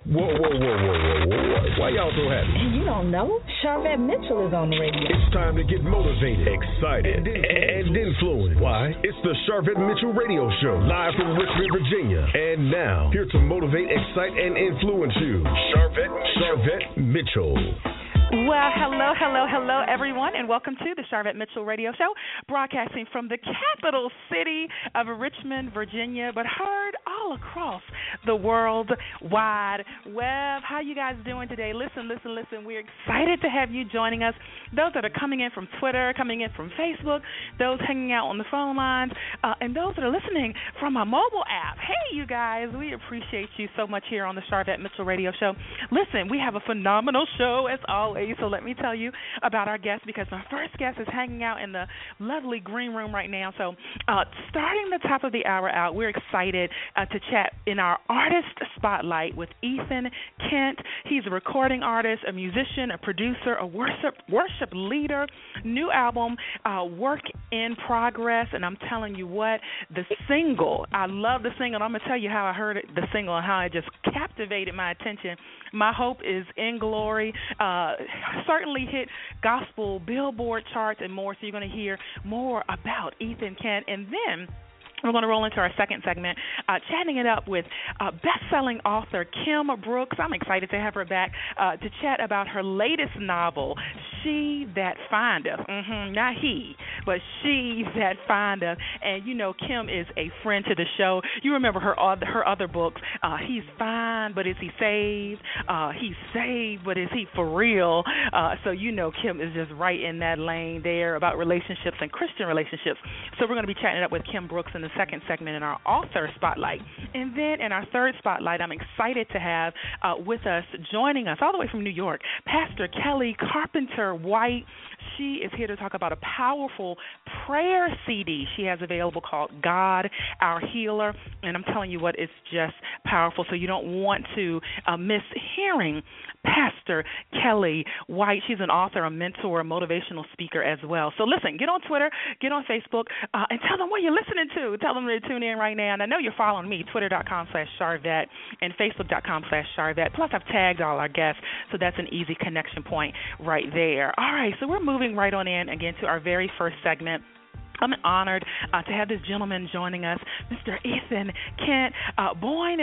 Whoa. Why y'all so happy? You don't know? Charvette Mitchell is on the radio. It's time to get motivated, excited, and influenced. Why? It's the Charvette Mitchell Radio Show, live from Richmond, Virginia. And now, here to motivate, excite, and influence you, Charvette Mitchell. Well, hello, everyone, and welcome to the Charvette Mitchell Radio Show, broadcasting from the capital city of Richmond, Virginia, but heard all across the World Wide Web. How you guys doing today? Listen. We're excited to have you joining us. Those that are coming in from Twitter, coming in from Facebook, those hanging out on the phone lines, and those that are listening from our mobile app. Hey, you guys, we appreciate you so much here on the Charvette Mitchell Radio Show. Listen, we have a phenomenal show as always. So let me tell you about our guest, because our first guest is hanging out in the lovely green room right now. So starting the top of the hour out, we're excited to chat in our artist spotlight with Ethan Kent. He's a recording artist, a musician, a producer, a worship leader. New album, Work in Progress. And I'm telling you what, the single, I love the single. I'm going to tell you how I heard the single and how it just captivated my attention. My Hope is in Glory. Certainly hit gospel Billboard charts and more, so you're going to hear more about Ethan Kent. And then we're going to roll into our second segment, chatting it up with best-selling author Kim Brooks. I'm excited to have her back to chat about her latest novel, She That Findeth. Not he, but She That Findeth. And, you know, Kim is a friend to the show. You remember her other books, He's Fine, but Is He Saved? He's Saved, but Is He For Real? So, you know, Kim is just right in that lane there about relationships and Christian relationships. So we're going to be chatting it up with Kim Brooks in the second segment in our author spotlight. And then in our third spotlight, I'm excited to have with us, joining us all the way from New York, Pastor Kelly Carpenter White. She is here to talk about a powerful prayer CD she has available called God, Our Healer. And I'm telling you what, it's just powerful. So you don't want to miss hearing Pastor Kelly White. She's an author, a mentor, a motivational speaker as well. So listen, get on Twitter, get on Facebook, and tell them what you're listening to. Tell them to tune in right now. And I know you're following me, twitter.com/Charvette and facebook.com/Charvette. Plus, I've tagged all our guests, so that's an easy connection point right there. All right, so we're moving right on in again to our very first segment. I'm honored to have this gentleman joining us, Mr. Ethan Kent, born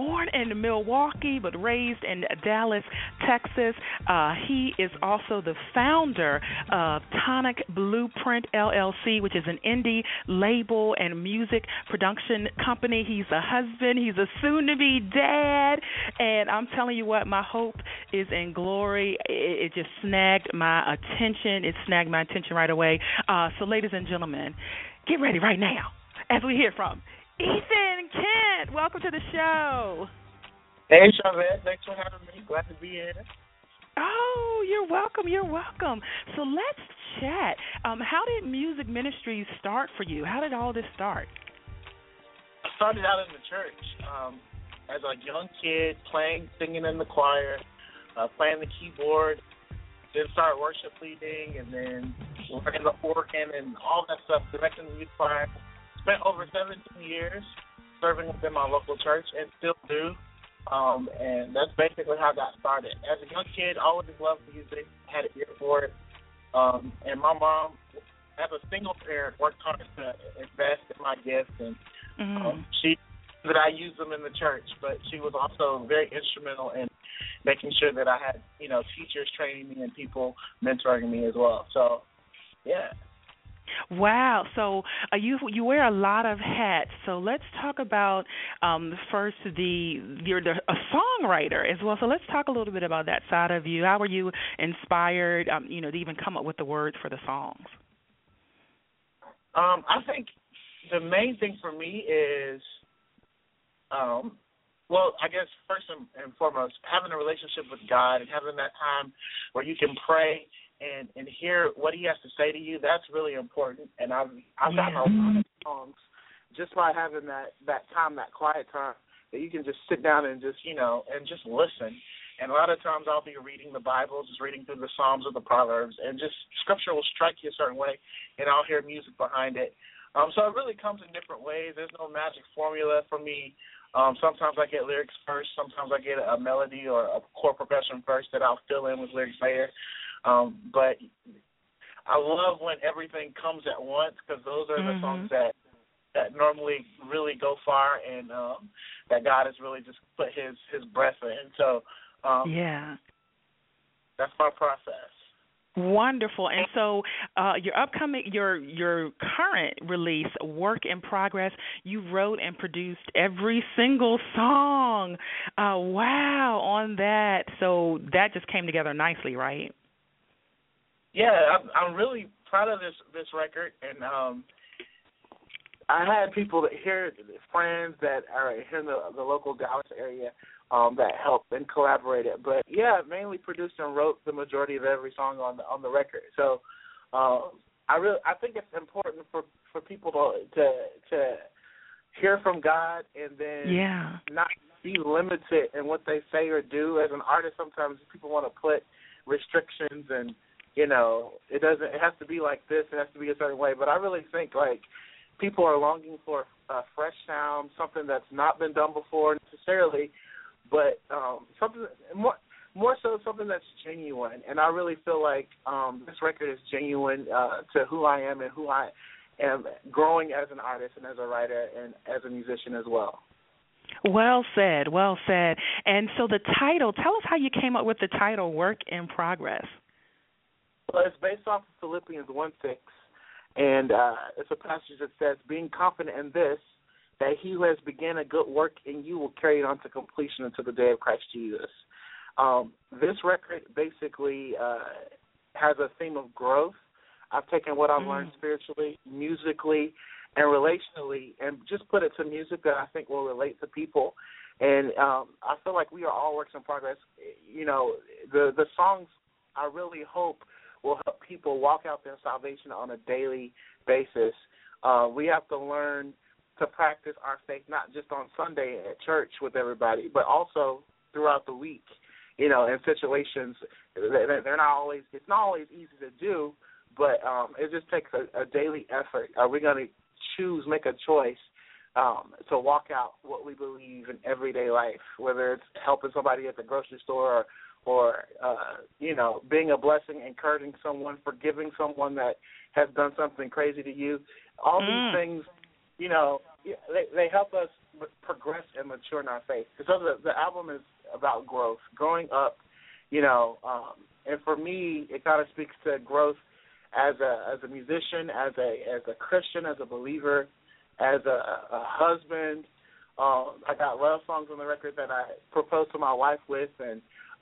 in Milwaukee but raised in Dallas, Texas. He is also the founder of Tonic Blueprint LLC, which is an indie label and music production company. He's a husband. He's a soon-to-be dad. And I'm telling you what, My Hope is in Glory. It just snagged my attention. It snagged my attention right away. So, ladies and gentlemen, get ready right now as we hear from Ethan Kent. Welcome to the show. Hey, Charvette. Thanks for having me. Glad to be here. Oh, you're welcome. So let's chat. How did music ministry start for you? How did all this start? I started out in the church as a young kid, singing in the choir, playing the keyboard. Then started worship leading, and then learning the organ and all that stuff, directing the youth choir. Spent over 17 years serving within my local church and still do. And that's basically how I got started. As a young kid, always loved music, had an ear for it. And my mom, as a single parent, worked hard to invest in my gifts, and she that I used them in the church, but she was also very instrumental in making sure that I had, teachers training me and people mentoring me as well. So, yeah. Wow. So you wear a lot of hats. So let's talk about first you're a songwriter as well. So let's talk a little bit about that side of you. How were you inspired, to even come up with the words for the songs? I think the main thing for me is, I guess first and foremost, having a relationship with God and having that time where you can pray and hear what He has to say to you, that's really important. And I've gotten a lot of songs just by having that time, that quiet time, that you can just sit down and just listen. And a lot of times I'll be reading the Bible, just reading through the Psalms or the Proverbs, and just Scripture will strike you a certain way, and I'll hear music behind it. So it really comes in different ways. There's no magic formula for me. Sometimes I get lyrics first. Sometimes I get a melody or a chord progression first that I'll fill in with lyrics later. But I love when everything comes at once, because those are the songs that normally really go far, and that God has really just put his breath in. So that's my process. Wonderful. And so your current release, Work in Progress, you wrote and produced every single song. Wow, on that. So that just came together nicely, right? Yeah, I'm really proud of this record, and I had people friends that are here in the local Dallas area that helped and collaborated. But yeah, mainly produced and wrote the majority of every song on the record. So I think it's important for people to hear from God, and then not be limited in what they say or do. As an artist, sometimes people want to put restrictions, and it has to be like this, it has to be a certain way. But I really think people are longing for a fresh sound, something that's not been done before necessarily, but something more so something that's genuine. And I really feel like this record is genuine to who I am and who I am growing as an artist and as a writer and as a musician as well. Well said, well said. And so the title, tell us how you came up with the title, Work in Progress. Well, it's based off of Philippians 1:6, and it's a passage that says, being confident in this, that he who has begun a good work in you will carry it on to completion until the day of Christ Jesus. This record basically has a theme of growth. I've taken what I've learned spiritually, musically, and relationally, and just put it to music that I think will relate to people. And I feel like we are all works in progress. The songs, I really hope, will help people walk out their salvation on a daily basis. We have to learn to practice our faith not just on Sunday at church with everybody, but also throughout the week, in situations. They're not always, it's not always easy to do, but it just takes a daily effort. Are we going to make a choice to walk out what we believe in everyday life, whether it's helping somebody at the grocery store or being a blessing, encouraging someone, forgiving someone that has done something crazy to you. All these things, they help us progress and mature in our faith. So the album is about growth, growing up, and for me, it kind of speaks to growth as a musician, as a Christian, as a believer, as a husband. I got love songs on the record that I proposed to my wife with, and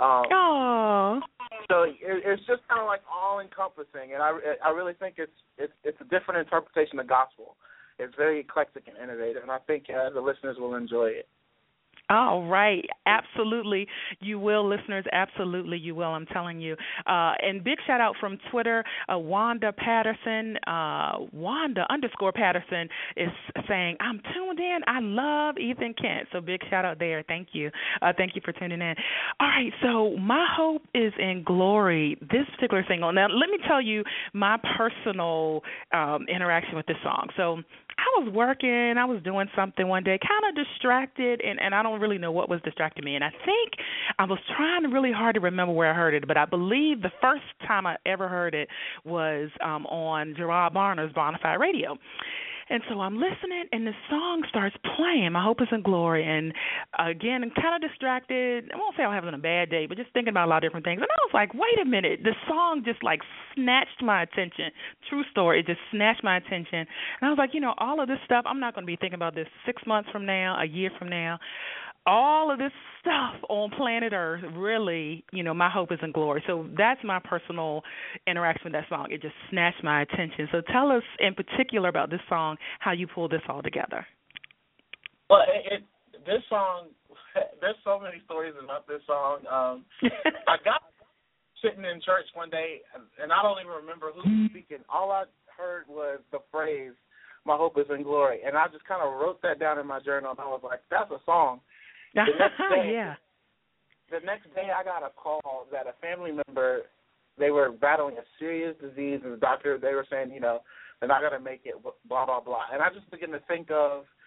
so it's just kind of like all encompassing, and I really think it's a different interpretation of gospel. It's very eclectic and innovative, and I think the listeners will enjoy it. All right. Absolutely, you will, listeners. Absolutely, you will. I'm telling you. And big shout out from Twitter. Wanda Patterson, Wanda_Patterson is saying, I'm tuned in. I love Ethan Kent. So big shout out there. Thank you. Thank you for tuning in. All right. So My Hope is in Glory, this particular single. Now, let me tell you my personal interaction with this song. So I was working, I was doing something one day, kind of distracted, and I don't really know what was distracting me. And I think I was trying really hard to remember where I heard it, but I believe the first time I ever heard it was on Gerard Barner's Bonafide Radio. And so I'm listening, and the song starts playing, My Hope is in Glory. And, again, I'm kind of distracted. I won't say I'm having a bad day, but just thinking about a lot of different things. And I was like, wait a minute. The song just, snatched my attention. True story. It just snatched my attention. And I was like, all of this stuff, I'm not going to be thinking about this 6 months from now, a year from now. All of this stuff on planet Earth, really, My Hope is in Glory. So that's my personal interaction with that song. It just snatched my attention. So tell us in particular about this song, how you pulled this all together. Well, this song, there's so many stories about this song. I got sitting in church one day, and I don't even remember who was speaking. All I heard was the phrase, My Hope is in Glory. And I just kind of wrote that down in my journal, and I was like, that's a song. The next day I got a call that a family member, they were battling a serious disease, and the doctor, they were saying, they're not going to make it, blah, blah, blah. And I just began to think of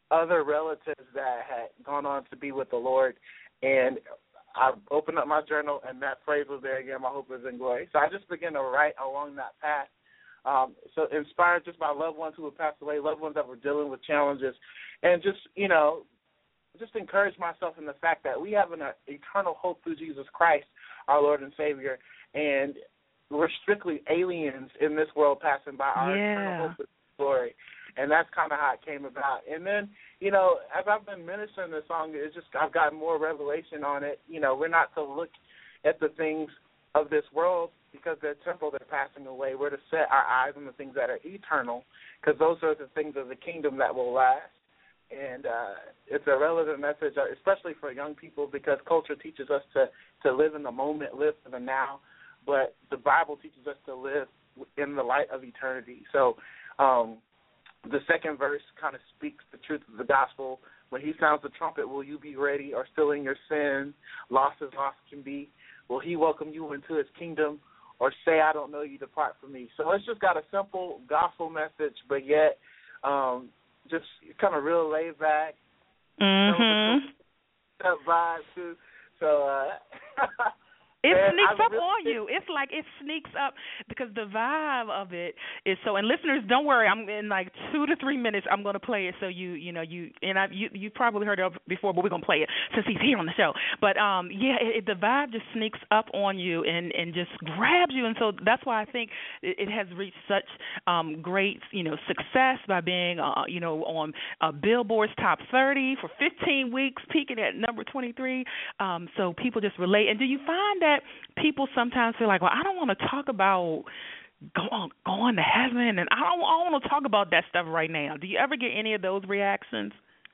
other relatives that had gone on to be with the Lord, and I opened up my journal, and that phrase was there again, my hope is in glory. So I just began to write along that path. So inspired just by loved ones who have passed away, loved ones that were dealing with challenges, and just, just encourage myself in the fact that we have an eternal hope through Jesus Christ, our Lord and Savior, and we're strictly aliens in this world passing by. Our eternal hope is glory. And that's kind of how it came about. And then, as I've been ministering this song, it's just I've gotten more revelation on it. We're not to look at the things of this world because they're temporal, they're passing away. We're to set our eyes on the things that are eternal because those are the things of the kingdom that will last. And it's a relevant message, especially for young people, because culture teaches us to live in the moment, live for the now. But the Bible teaches us to live in the light of eternity. So the second verse kind of speaks the truth of the gospel. When he sounds the trumpet, will you be ready or still in your sin? Lost as lost can be. Will he welcome you into his kingdom or say, I don't know you, depart from me? So it's just got a simple gospel message, but yet just kind of real laid back. Mm-hmm. That vibe, too. So it sneaks up on you. It's like it sneaks up because the vibe of it is so. And listeners, don't worry. I'm in like 2 to 3 minutes. I'm going to play it so you probably heard it before, but we're going to play it since he's here on the show. But the vibe just sneaks up on you and just grabs you, and so that's why I think it has reached such great success by being on Billboard's Top 30 for 15 weeks, peaking at number 23. So people just relate. And do you find that people sometimes feel like, well, I don't want to talk about going to heaven, and I don't want to talk about that stuff right now. Do you ever get any of those reactions?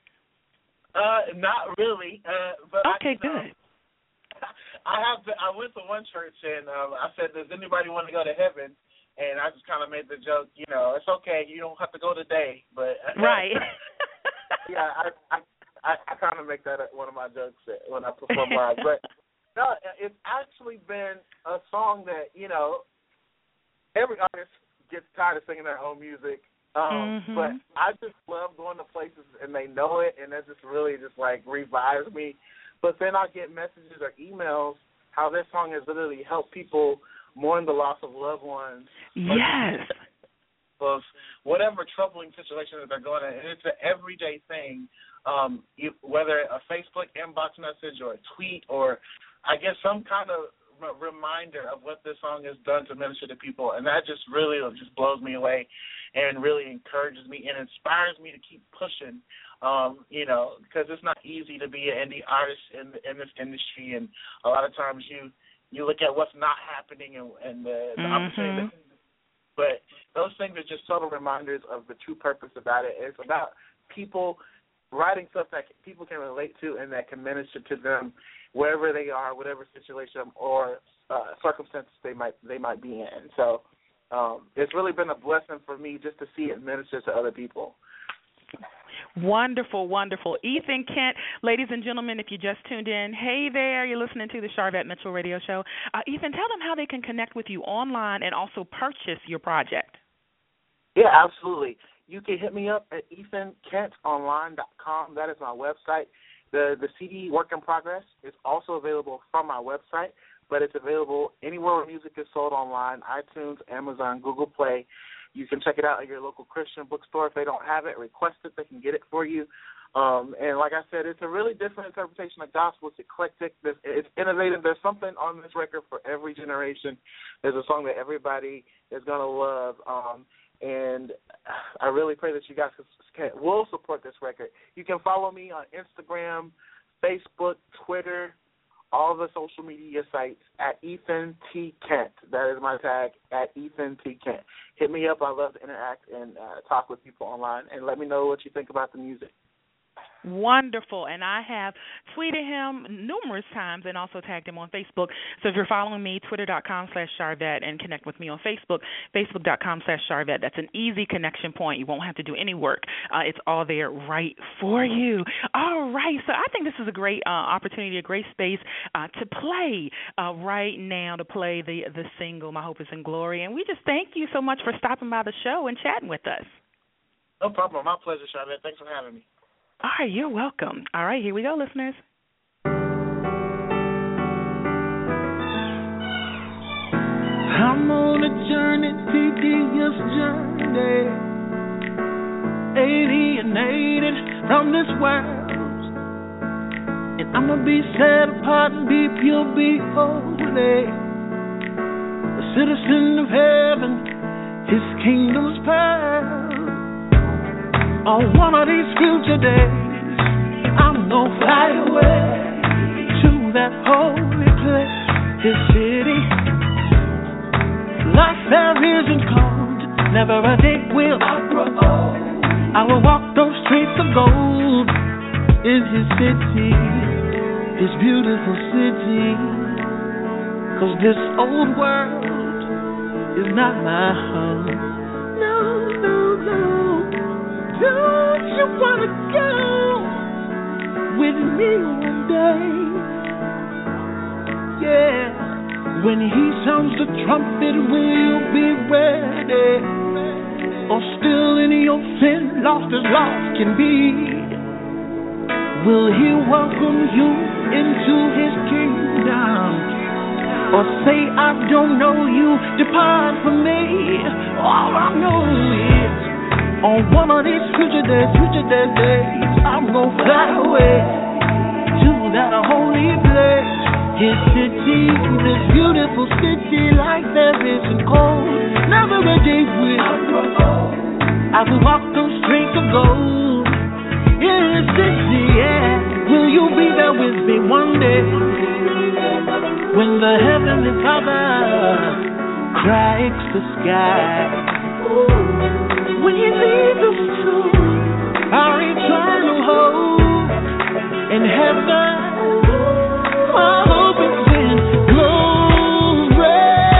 Not really. But okay, good. I went to one church, and I said, does anybody want to go to heaven? And I just kind of made the joke, it's okay, you don't have to go today. But right. Yeah, I kind of make that one of my jokes when I perform live. But no, it's actually been a song that, every artist gets tired of singing their own music. But I just love going to places and they know it, and that just really just like revives me. But then I get messages or emails how this song has literally helped people mourn the loss of loved ones. Yes. Of whatever troubling situation that they're going in. And it's an everyday thing, whether a Facebook inbox message or a tweet or I guess some kind of reminder of what this song has done to minister to people, and that just really just blows me away and really encourages me and inspires me to keep pushing, because it's not easy to be an indie artist in this industry, and a lot of times you look at what's not happening and the opportunity. But those things are just subtle reminders of the true purpose about it. It's about people writing stuff that people can relate to and that can minister to them wherever they are, whatever situation or circumstances they might be in. So it's really been a blessing for me just to see it minister to other people. Wonderful, wonderful. Ethan Kent, ladies and gentlemen, if you just tuned in, hey there, you're listening to the Sharvette Mitchell Radio Show. Ethan, tell them how they can connect with you online and also purchase your project. Yeah, absolutely. You can hit me up at ethankentonline.com. That is my website. The CD Work in Progress is also available from my website, but it's available anywhere where music is sold online, iTunes, Amazon, Google Play. You can check it out at your local Christian bookstore. If they don't have it, request it. They can get it for you. And like I said, it's a really different interpretation of gospel. It's eclectic. It's innovative. There's something on this record for every generation. There's a song that everybody is going to love. And I really pray that you guys will support this record. You can follow me on Instagram, Facebook, Twitter, all the social media sites at Ethan T. Kent. That is my tag, at Ethan T. Kent. Hit me up. I love to interact and talk with people online, and let me know what you think about the music. Wonderful. And I have tweeted him numerous times and also tagged him on Facebook. So if you're following me, twitter.com/Sharvette, and connect with me on Facebook, facebook.com/Sharvette. That's an easy connection point. You won't have to do any work. It's all there right for you. All right. So I think this is a great opportunity, a great space to play right now, to play the single, My Hope is in Glory. And we just thank you so much for stopping by the show and chatting with us. No problem. My pleasure, Sharvette. Thanks for having me. All right, you're welcome. All right, here we go, listeners. I'm on a journey, tedious journey, alienated from this world, and I'm gonna be set apart and be pure, be holy, a citizen of heaven, His kingdom's pearl. On one of these future days, I'm gonna fly away to that holy place, His city. Life there isn't cold, never a day will I grow old. I will walk those streets of gold in His city, His beautiful city. 'Cause this old world is not my home. No, no, no. Don't you wanna go with me one day? Yeah. When He sounds the trumpet, will you be ready? Or still in your sin, lost as lost can be? Will He welcome you into His kingdom? Or say, I don't know you, depart from me? All I know is, on one of these future days, I'm gonna fly away to that holy place, His city, this beautiful city. Life there isn't cold, never a day will I will walk those streets of gold in His city, yeah. Will you be there with me one day, when the Heavenly Father cracks the sky, when He leads us to our eternal hope in heaven? My hope is in glory.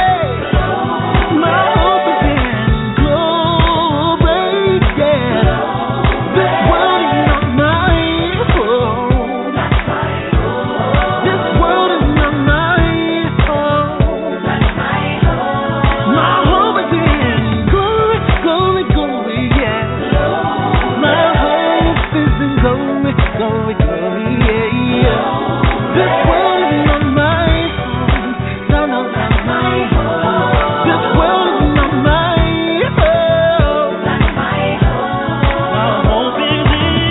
My hope is in glory, yeah. This world is not my home. This world is not my home. My hope is in glory, glory, glory, yeah. My hope is in glory, glory, glory, yeah, yeah. This world is not my home. No, no, not my home. This world is not my home. Not my home. My hope is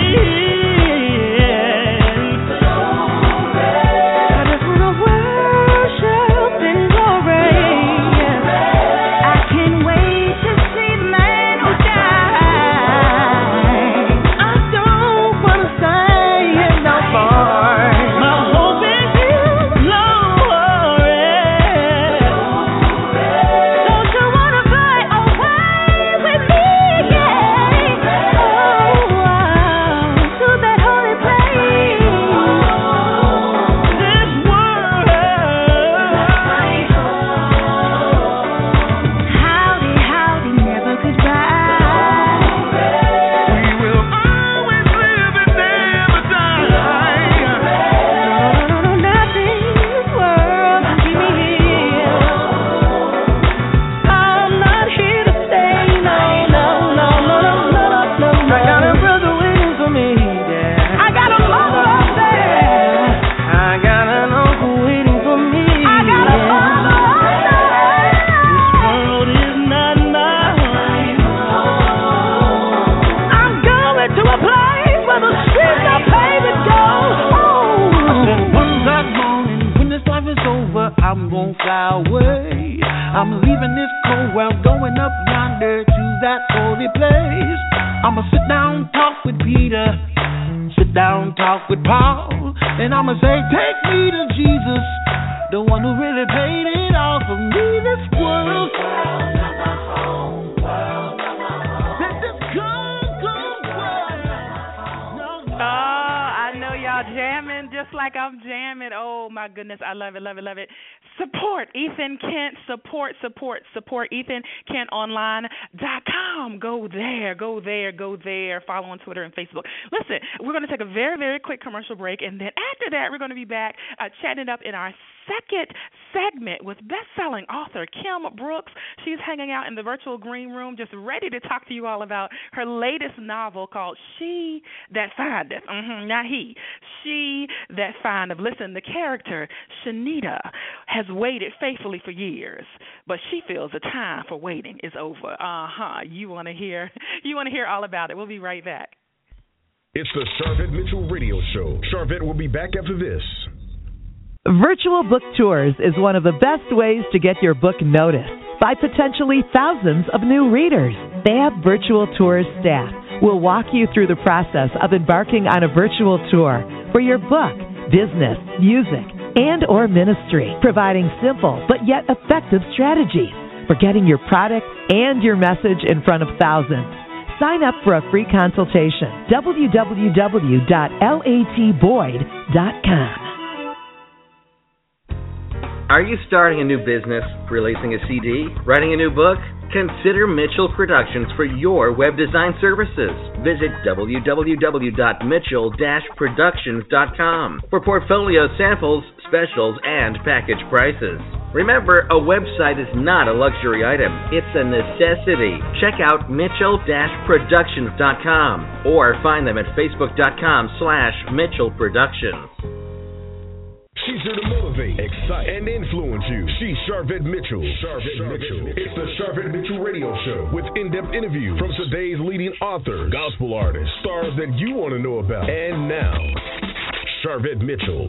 in glory. I just wanna worship in glory. I can't wait to see the man who died. I don't wanna stay here no more. My hope is in glory. Don't you wanna fly away with me? Yeah. Oh, to that holy place. This world. Howdy, howdy, never goodbye. We will always live and never die. No, nothing in this world can keep me here. I'm not here to stay. No, no, no, no, no, no, no, no. I got a brother waiting for me there. I got a mother up there. I got an uncle waiting for me. I got a father up there. This world is not my home. I'm going to a place where the streets are paved with gold. I said one black morning, when this life is over, I'm gonna fly away. I'm leaving this cold world, going up yonder to that holy place. I'ma sit down, talk with Peter, sit down, talk with Paul, and I'ma say, take me to Jesus, the one who really paid it all for me. This world, this cold world. Oh, I know y'all jamming just like I'm jamming. Oh, my goodness. I love it, love it, love it. Support Ethan Kent. Support EthanKentOnline.com. Go there. Follow on Twitter and Facebook. Listen, we're going to take a very, very quick commercial break, and then after that, we're going to be back chatting it up in our second segment with best-selling author Kim Brooks. She's hanging out in the virtual green room just ready to talk to you all about her latest novel called She That Findeth. Not he. She That Findeth. Listen, the character, Shanita, has waited faithfully for years, but she feels the time for waiting is over. You want to hear all about it. We'll be right back. It's the Sharvette Mitchell Radio Show. Sharvette will be back after this. Virtual book tours is one of the best ways to get your book noticed by potentially thousands of new readers. Fab Virtual Tours staff will walk you through the process of embarking on a virtual tour for your book, business, music, and or ministry, providing simple but yet effective strategies for getting your product and your message in front of thousands. Sign up for a free consultation. www.latboyd.com. Are you starting a new business, releasing a CD, writing a new book? Consider Mitchell Productions for your web design services. Visit www.mitchell-productions.com for portfolio samples, specials, and package prices. Remember, a website is not a luxury item. It's a necessity. Check out mitchell-productions.com or find them at facebook.com/Mitchell Productions. She's here to motivate, excite, and influence you. She's Sharvette Mitchell. Sharvette Mitchell. It's the Sharvette Mitchell Radio Show with in-depth interviews from today's leading authors, gospel artists, stars that you want to know about. And now, Sharvette Mitchell.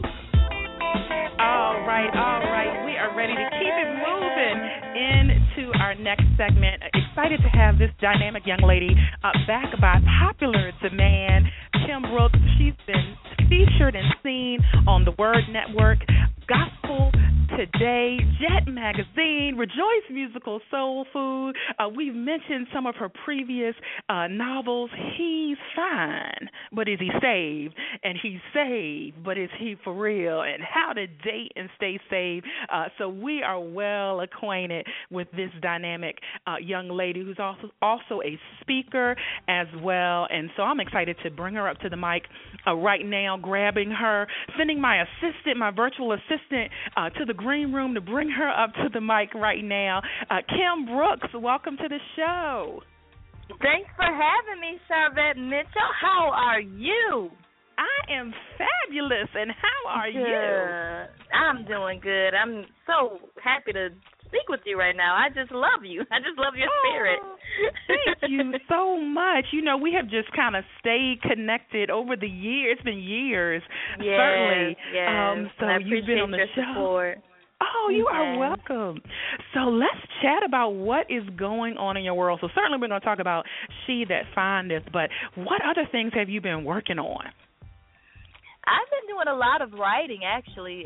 All right. We are ready to keep it moving into our next segment. Excited to have this dynamic young lady back by popular demand. Kim Brooks, she's been featured and seen on the Word Network, Gospel Today, Jet Magazine, Rejoice Musical Soul Food. We've mentioned some of her previous novels. He's fine, but is he saved? And he's saved, but is he for real? And how to date and stay saved. So we are well acquainted with this dynamic young lady who's also a speaker as well. And so I'm excited to bring her up to the mic right now, grabbing her, sending my virtual assistant to the green room to bring her up to the mic right now. Kim Brooks, welcome to the show. Thanks for having me, Sharvette Mitchell. How are you? I am fabulous, and how are you? I'm doing good. I'm so happy to speak with you right now. I just love you. I just love your spirit. Thank you so much. You know, we have just kind of stayed connected over the years. It's been years, certainly. Yes. So I you've been on the show. Support. Oh, you are welcome. So let's chat about what is going on in your world. So certainly we're going to talk about She That Findeth, but what other things have you been working on? I've been doing a lot of writing, actually.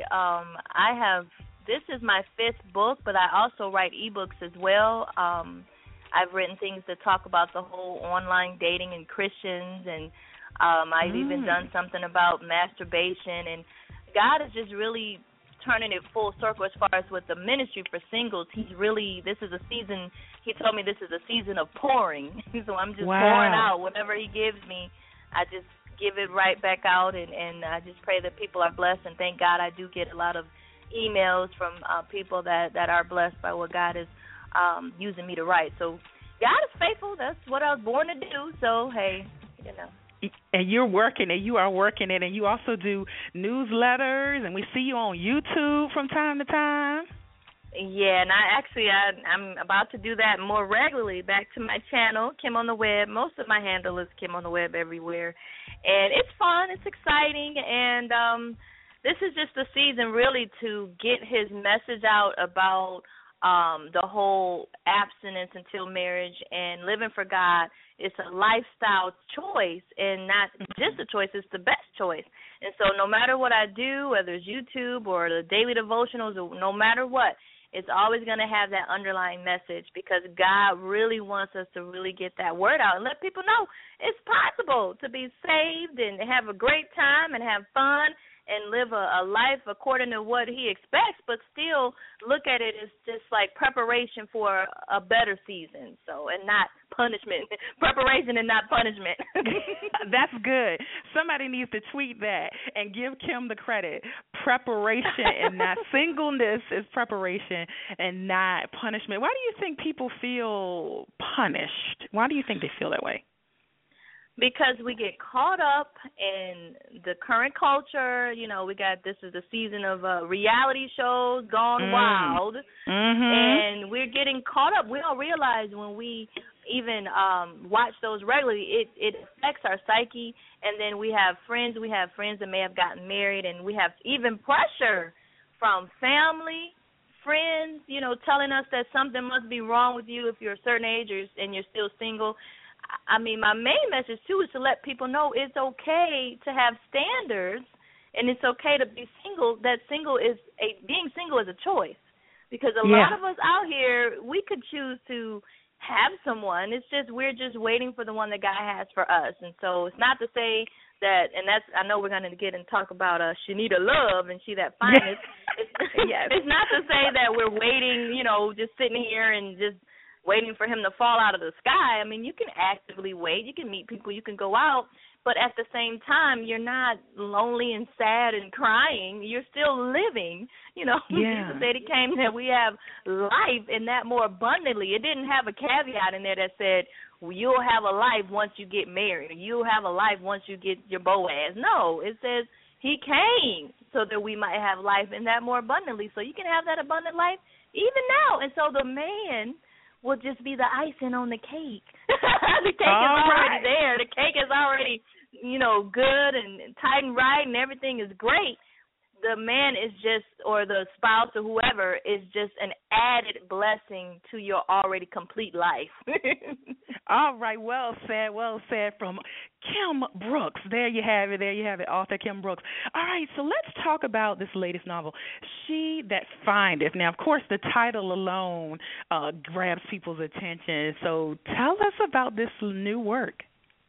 This is my 5th book, but I also write ebooks as well. I've written things that talk about the whole online dating and Christians, and I've even done something about masturbation. And God is just really turning it full circle as far as with the ministry for singles. This is a season, he told me this is a season of pouring. So I'm just pouring out whatever he gives me. I just give it right back out, and I just pray that people are blessed. And thank God I do get a lot of emails from people that are blessed by what God is using me to write. So God is faithful. That's what I was born to do. So, hey, you know. And you're working it. You are working it. And you also do newsletters, and we see you on YouTube from time to time. Yeah, and I'm about to do that more regularly. Back to my channel, Kim on the Web. Most of my handle is Kim on the Web everywhere. And it's fun. It's exciting. And this is just a season really to get his message out about the whole abstinence until marriage and living for God. It's a lifestyle choice, and not just a choice, it's the best choice. And so no matter what I do, whether it's YouTube or the daily devotionals, or no matter what, it's always going to have that underlying message, because God really wants us to really get that word out and let people know it's possible to be saved and have a great time and have fun and live a life according to what he expects, but still look at it as just like preparation for a better season. So, and not punishment. Preparation and not punishment. That's good. Somebody needs to tweet that and give Kim the credit. Preparation and not singleness is preparation and not punishment. Why do you think people feel punished? Why do you think they feel that way? Because we get caught up in the current culture. You know, this is the season of reality shows gone wild, and we're getting caught up. We don't realize when we even watch those regularly, it affects our psyche. And then we have friends that may have gotten married, and we have even pressure from family, friends, you know, telling us that something must be wrong with you if you're a certain age and you're still single. I mean, my main message, too, is to let people know it's okay to have standards, and it's okay to be single, that being single is a choice. Because a lot of us out here, we could choose to have someone. It's just we're just waiting for the one that God has for us. And so it's not to say that, and that's, I know we're going to get and talk about Shanita Love and She That Finest. It's not to say that we're waiting, you know, just sitting here and just waiting for him to fall out of the sky. I mean, you can actively wait. You can meet people. You can go out. But at the same time, you're not lonely and sad and crying. You're still living. You know, Jesus said he came that we have life and that more abundantly. It didn't have a caveat in there that said, well, you'll have a life once you get married, or you'll have a life once you get your Boaz. No, it says he came so that we might have life and that more abundantly. So you can have that abundant life even now. And so the man will just be the icing on the cake. The cake is already there. The cake is already, you know, good and tight and right, and everything is great. The man is just, or the spouse or whoever, is just an added blessing to your already complete life. All right, well said from Kim Brooks. There you have it, author Kim Brooks. All right, so let's talk about this latest novel, She That Findeth. Now, of course, the title alone grabs people's attention. So tell us about this new work.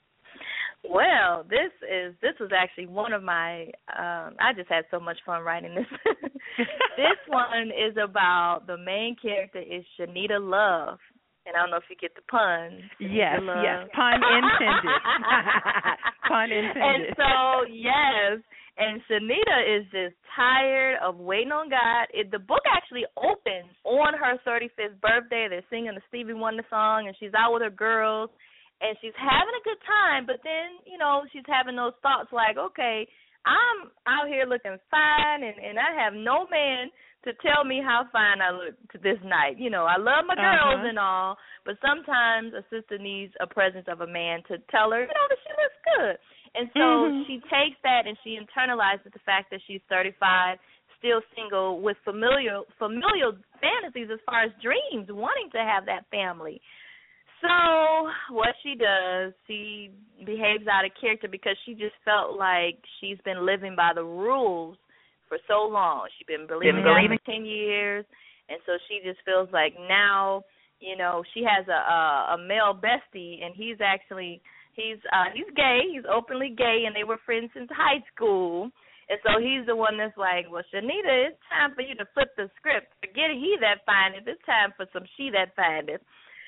Well, this was actually one of my, I just had so much fun writing this. This one is about, the main character is Shanita Love. And I don't know if you get the pun. Yes, pun intended. Pun intended. And so, yes, and Shanita is just tired of waiting on God. The book actually opens on her 35th birthday. They're singing the Stevie Wonder song, and she's out with her girls. And she's having a good time, but then, you know, she's having those thoughts like, okay, I'm out here looking fine, and I have no man to tell me how fine I look this night. You know, I love my girls and all, but sometimes a sister needs a presence of a man to tell her, you know, that she looks good. And so she takes that and she internalizes the fact that she's 35, still single, with familial fantasies as far as dreams, wanting to have that family. So what she does, she behaves out of character because she just felt like she's been living by the rules for so long. She's been believing for 10 years, and so she just feels like now, you know, she has a male bestie, and he's gay. He's openly gay, and they were friends since high school. And so he's the one that's like, well, Shanita, it's time for you to flip the script. Forget he that findeth. It's time for some she that findeth.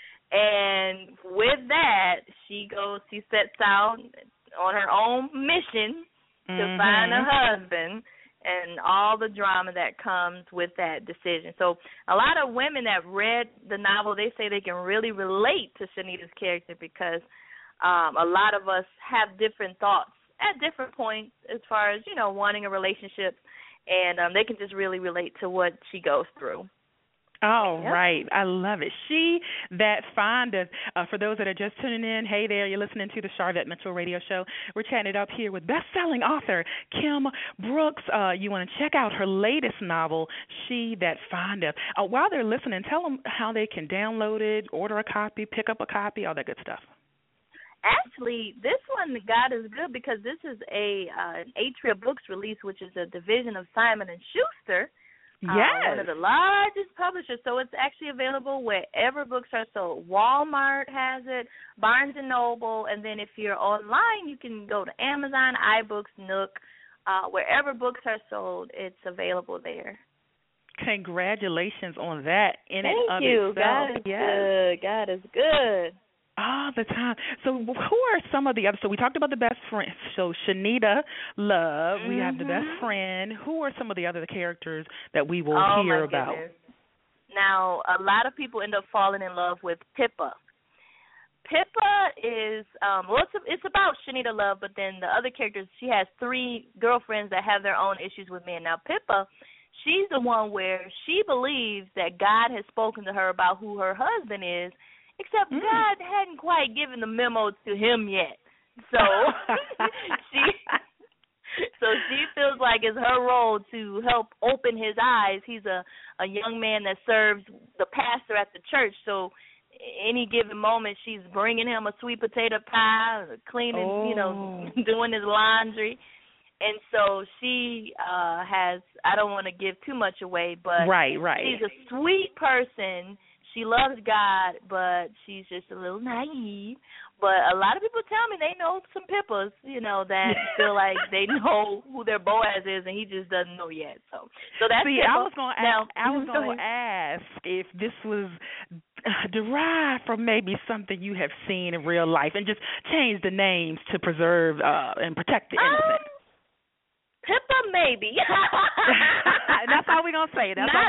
And with that, she sets out on her own mission to find a husband, and all the drama that comes with that decision. So a lot of women that read the novel, they say they can really relate to Shanita's character because a lot of us have different thoughts at different points as far as, you know, wanting a relationship, and they can just really relate to what she goes through. All right. I love it. She That Findeth. For those that are just tuning in, hey there, you're listening to the Sharvette Mitchell Radio Show. We're chatting it up here with best-selling author Kim Brooks. You want to check out her latest novel, She That Findeth. While they're listening, tell them how they can download it, order a copy, pick up a copy, all that good stuff. Actually, this one, God is good, because this is an Atria Books release, which is a division of Simon & Schuster. Yes. One of the largest publishers, so it's actually available wherever books are sold. Walmart has it, Barnes & Noble, and then if you're online, you can go to Amazon, iBooks, Nook, Wherever books are sold, it's available there. Congratulations on that in Thank and of you. itself. God is good. God is good. All the time. So who are some of the other? So we talked about the best friend. So Shanita Love, we have the best friend. Who are some of the other characters that we will hear about? Goodness. Now, a lot of people end up falling in love with Pippa. Pippa is, it's about Shanita Love, but then the other characters, she has 3 girlfriends that have their own issues with men. Now, Pippa, she's the one where she believes that God has spoken to her about who her husband is, except God hadn't quite given the memo to him yet. So she feels like it's her role to help open his eyes. He's a young man that serves the pastor at the church, so any given moment she's bringing him a sweet potato pie, cleaning, doing his laundry. And so she has, I don't want to give too much away, but right. She's a sweet person. She loves God, but she's just a little naive. But a lot of people tell me they know some Pippas, that feel like they know who their Boaz is, and he just doesn't know yet. So that's See, Pippa. I was going to ask if this was derived from maybe something you have seen in real life, and just change the names to preserve and protect the innocent. Pippa, maybe. That's all we're going to say. Not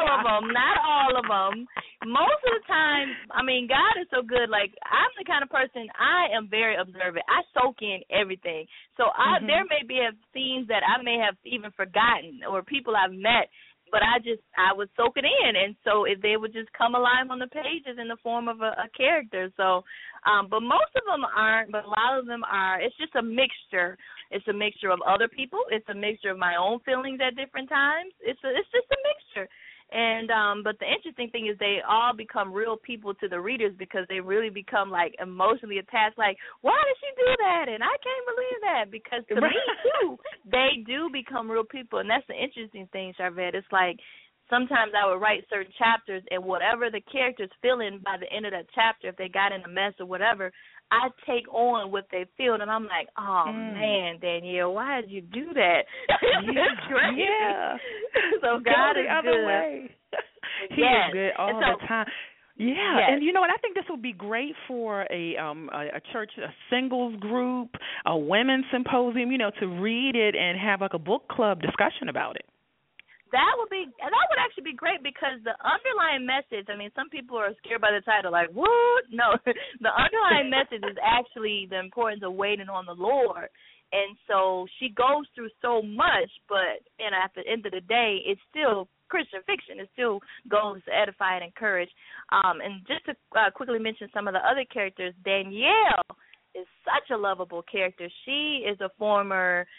all of them. Most of the time, God is so good. Like, I'm the kind of person, I am very observant. I soak in everything. So there may be scenes that I may have even forgotten, or people I've met, but I would soak it in. And so if they would just come alive on the pages in the form of a character. So, but most of them aren't, but a lot of them are. It's just a mixture. It's a mixture of other people. It's a mixture of my own feelings at different times. It's just a mixture. And but the interesting thing is they all become real people to the readers, because they really become like emotionally attached. Like, why did she do that? And I can't believe that, because to me too, they do become real people. And that's the interesting thing, Sharvette. It's like sometimes I would write certain chapters, and whatever the character's feeling by the end of that chapter, if they got in a mess or whatever, I take on what they feel, and I'm like, oh, man, Danielle, why did you do that? It's crazy. Yeah. So God is the other good. way. He is good all the time. Yeah, yes. And you know what? I think this would be great for a church, a singles group, a women's symposium, to read it and have like a book club discussion about it. That would actually be great, because the underlying message, some people are scared by the title, like, what? No, the underlying message is actually the importance of waiting on the Lord. And so she goes through so much, but at the end of the day, it's still Christian fiction. It still goes to edify and encourage. And just to quickly mention some of the other characters, Danielle is such a lovable character. She is a former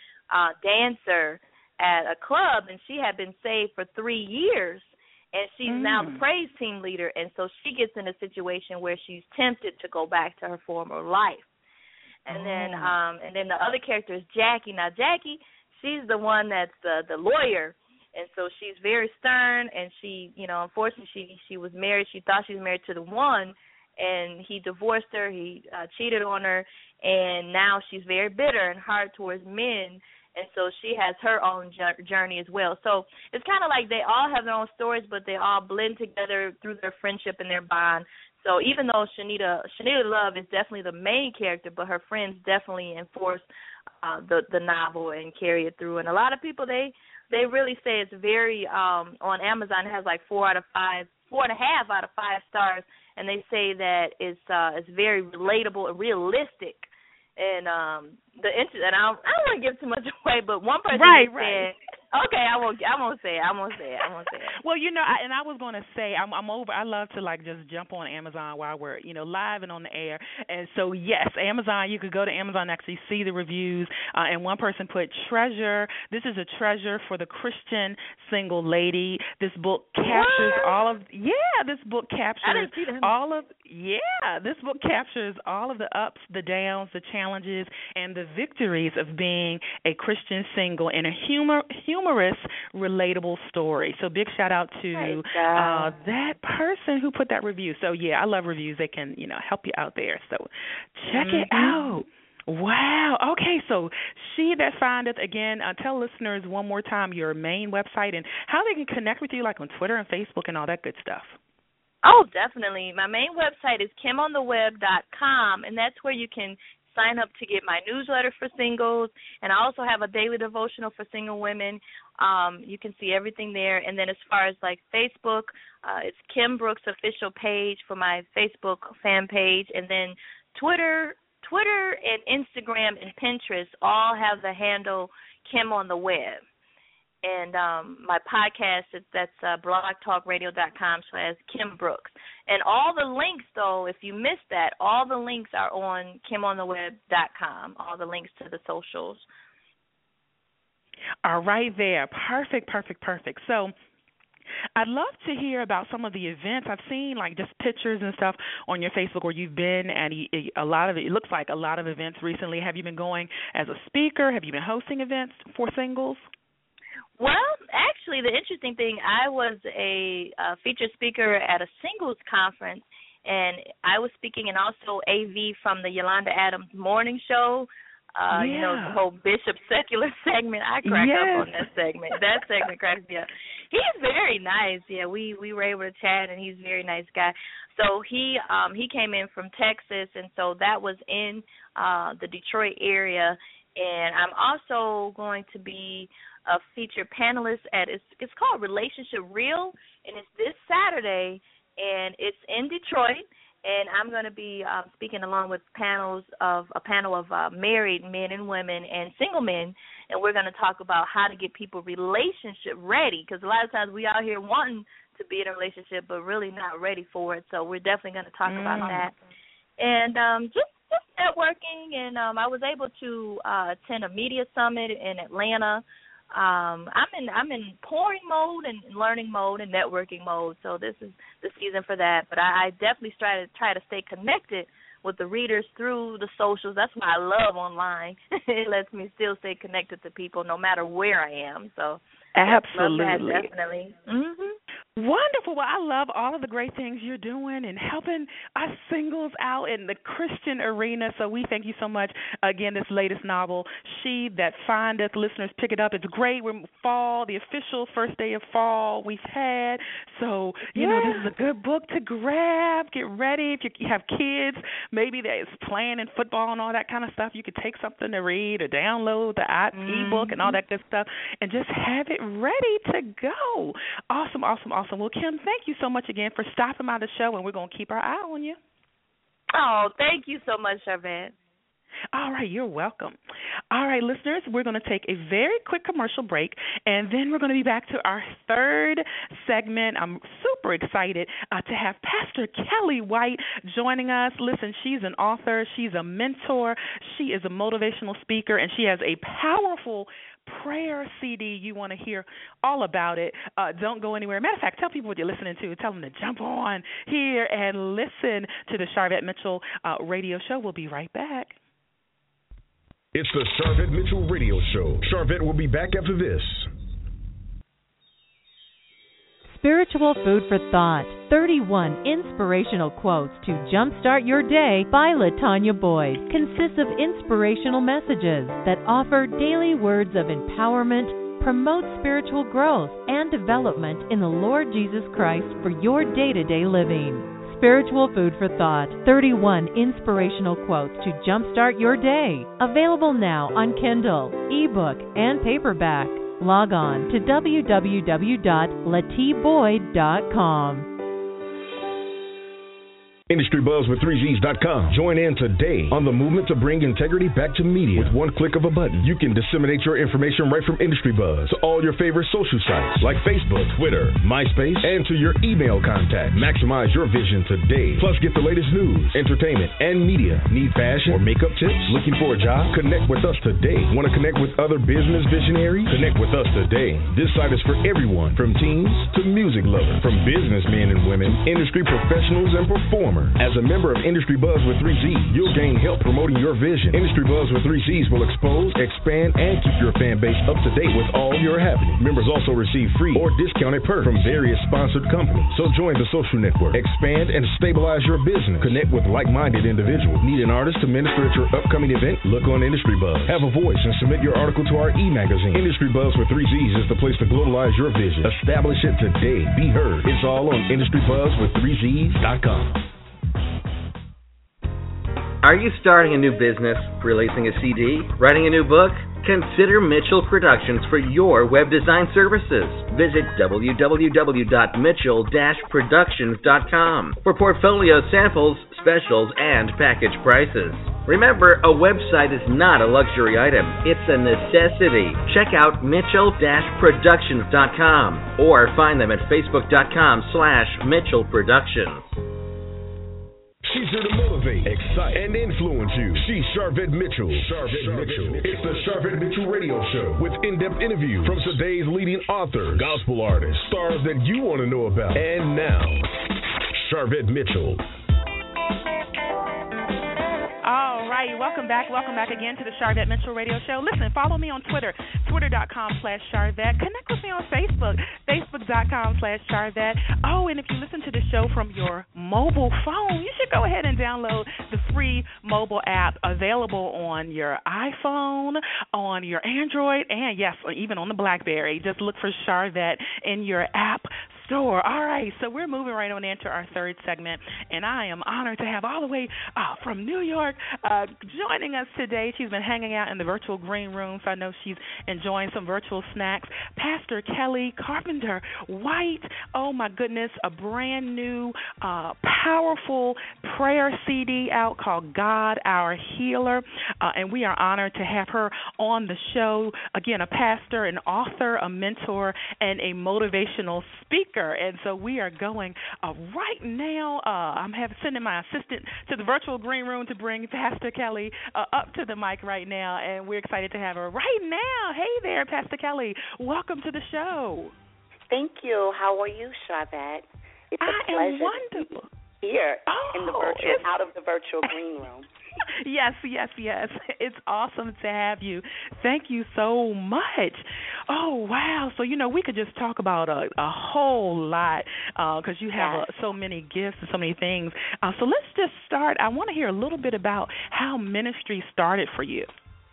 dancer at a club, and she had been saved for 3 years, and she's now the praise team leader. And so she gets in a situation where she's tempted to go back to her former life. And then the other character is Jackie. Now Jackie, she's the one that's the lawyer, and so she's very stern. And she, unfortunately, she was married. She thought she was married to the one, and he divorced her. He cheated on her, and now she's very bitter and hard towards men. And so she has her own journey as well. So it's kind of like they all have their own stories, but they all blend together through their friendship and their bond. So even though Shanita Love is definitely the main character, but her friends definitely enforce the novel and carry it through. And a lot of people, they really say it's very, on Amazon, it has like 4.5 out of 5 stars, and they say that it's very relatable and realistic. And I don't want to give too much away, but one person said, okay, I won't say it. Well, and I was going to say, I'm over. I love to just jump on Amazon while we're live and on the air. And so yes, Amazon. You could go to Amazon and actually see the reviews. And one person put treasure. This is a treasure for the Christian single lady. This book captures all of. Yeah, this book captures all of. Yeah, this book captures all of the ups, the downs, the challenges, and the victories of being a Christian single in a humorous, relatable story. So big shout out to that person who put that review. So yeah, I love reviews. They can, help you out there. So check it out. Wow. Okay, so She That Findeth, again, tell listeners one more time your main website and how they can connect with you, like on Twitter and Facebook and all that good stuff. Oh, definitely. My main website is KimOnTheWeb.com, and that's where you can sign up to get my newsletter for singles, and I also have a daily devotional for single women. You can see everything there. And then as far as like Facebook, it's Kim Brooks official page for my Facebook fan page, and then Twitter and Instagram and Pinterest all have the handle Kim on the Web. And my podcast, that's blogtalkradio.com / Kim Brooks. And all the links, though, if you missed that, all the links are on KimOnTheWeb.com, all the links to the socials. All right there. Perfect. So I'd love to hear about some of the events. I've seen like just pictures and stuff on your Facebook where you've been at a lot of it looks like a lot of events recently. Have you been going as a speaker? Have you been hosting events for singles? Well, actually, the interesting thing, I was a featured speaker at a singles conference, and I was speaking and also AV from the Yolanda Adams Morning Show. You know, the whole Bishop Secular segment. I crack up on that segment. That segment cracks me up. He's very nice. Yeah, we were able to chat, and he's a very nice guy. So he came in from Texas, and so that was in the Detroit area. And I'm also going to be a featured panelist at it's called Relationship Real, and it's this Saturday, and it's in Detroit. And I'm going to be speaking along with a panel of married men and women and single men, and we're going to talk about how to get people relationship ready, because a lot of times we out here wanting to be in a relationship but really not ready for it. So we're definitely going to talk about that. And just networking, and I was able to attend a media summit in Atlanta. I'm in pouring mode and learning mode and networking mode, so this is the season for that. But I definitely try to stay connected with the readers through the socials. That's why I love online. It lets me still stay connected to people no matter where I am. So absolutely, love that, definitely. Mm-hmm. Wonderful. Well, I love all of the great things you're doing and helping us singles out in the Christian arena. So we thank you so much. Again, this latest novel, She That Findeth, listeners, pick it up. It's great. We're fall, the official first day of fall we've had. So, you know, this is a good book to grab. Get ready. If you have kids, maybe that's playing in football and all that kind of stuff, you could take something to read or download the ebook and all that good stuff and just have it ready to go. Awesome. Well, Kim, thank you so much again for stopping by the show, and we're going to keep our eye on you. Oh, thank you so much, Charvette. All right, you're welcome. All right, listeners, we're going to take a very quick commercial break, and then we're going to be back to our third segment. I'm super excited to have Pastor Kelly White joining us. Listen, she's an author, she's a mentor, she is a motivational speaker, and she has a powerful prayer CD. You want to hear all about it. Don't go anywhere. Matter of fact, tell people what you're listening to. Tell them to jump on here and listen to the Charvette Mitchell radio show. We'll be right back. It's the Charvette Mitchell radio show. Charvette will be back after this. Spiritual Food for Thought, 31 inspirational quotes to jumpstart your day by LaTanya Boyd, consists of inspirational messages that offer daily words of empowerment, promote spiritual growth and development in the Lord Jesus Christ for your day-to-day living. Spiritual Food for Thought, 31 inspirational quotes to jumpstart your day. Available now on Kindle, ebook, and paperback. Log on to www.latboyd.com. IndustryBuzz with 3Gs.com. Join in today on the movement to bring integrity back to media. With one click of a button, you can disseminate your information right from Industry Buzz to all your favorite social sites like Facebook, Twitter, MySpace, and to your email contact. Maximize your vision today. Plus, get the latest news, entertainment, and media. Need fashion or makeup tips? Looking for a job? Connect with us today. Want to connect with other business visionaries? Connect with us today. This site is for everyone, from teens to music lovers. lover. From businessmen and women, industry professionals, and performers. As a member of Industry Buzz with 3Z's, you'll gain help promoting your vision. Industry Buzz with 3Z's will expose, expand, and keep your fan base up to date with all your happenings. Members also receive free or discounted perks from various sponsored companies. So join the social network, expand, and stabilize your business. Connect with like-minded individuals. Need an artist to minister at your upcoming event? Look on Industry Buzz. Have a voice and submit your article to our e-magazine. Industry Buzz with 3Z's is the place to globalize your vision. Establish it today. Be heard. It's all on IndustryBuzzWith3Z's.com. Are you starting a new business, releasing a CD, writing a new book? Consider Mitchell Productions for your web design services. Visit www.mitchell-productions.com for portfolio samples, specials, and package prices. Remember, a website is not a luxury item. It's a necessity. Check out mitchell-productions.com or find them at facebook.com/Mitchell Productions. She's here to motivate, excite, and influence you. She's Sharvette Mitchell. It's the Sharvette Mitchell Radio Show with in-depth interviews from today's leading authors, gospel artists, stars that you want to know about. And now, Sharvette Mitchell. All right, welcome back again to the Sharvette Mitchell Radio Show. Listen, follow me on Twitter, twitter.com/Sharvette. Connect with me on Facebook, facebook.com/Sharvette. Oh, and if you listen to the show from your mobile phone, you should go ahead and download the free mobile app available on your iPhone, on your Android, and yes, even on the BlackBerry. Just look for Sharvette in your app store. All right, so we're moving right on into our third segment, and I am honored to have all the way from New York joining us today. She's been hanging out in the virtual green room, so I know she's enjoying some virtual snacks. Pastor Kelly Carpenter White, oh my goodness, a brand new, powerful prayer CD out called God Our Healer, and we are honored to have her on the show. Again, a pastor, an author, a mentor, and a motivational speaker. And so we are going right now. I'm sending my assistant to the virtual green room to bring Pastor Kelly up to the mic right now, and we're excited to have her right now. Hey there, Pastor Kelly. Welcome to the show. Thank you. How are you, Sharvette? It's a pleasure wonderful. to be here in the out of the virtual green room. Yes. It's awesome to have you. Thank you so much. Oh, wow. So, we could just talk about a whole lot because you have so many gifts and so many things. So let's just start. I want to hear a little bit about how ministry started for you.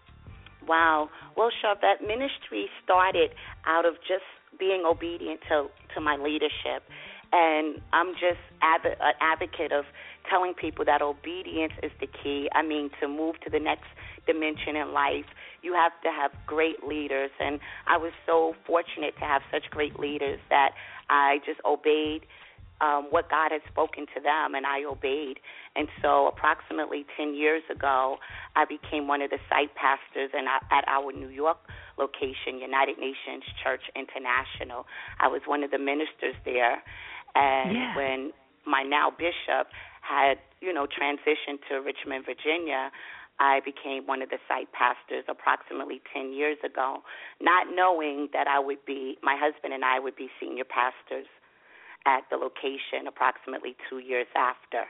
Wow. Well, Sharvette, ministry started out of just being obedient to my leadership. And I'm just an advocate of telling people that obedience is the key. I mean, to move to the next dimension in life, you have to have great leaders. And I was so fortunate to have such great leaders that I just obeyed what God had spoken to them, and I obeyed. And so approximately 10 years ago, I became one of the site pastors at our New York location, United Nations Church International. I was one of the ministers there. And when my now bishop had, transitioned to Richmond, Virginia, I became one of the site pastors approximately 10 years ago, not knowing that my husband and I would be senior pastors at the location approximately 2 years after.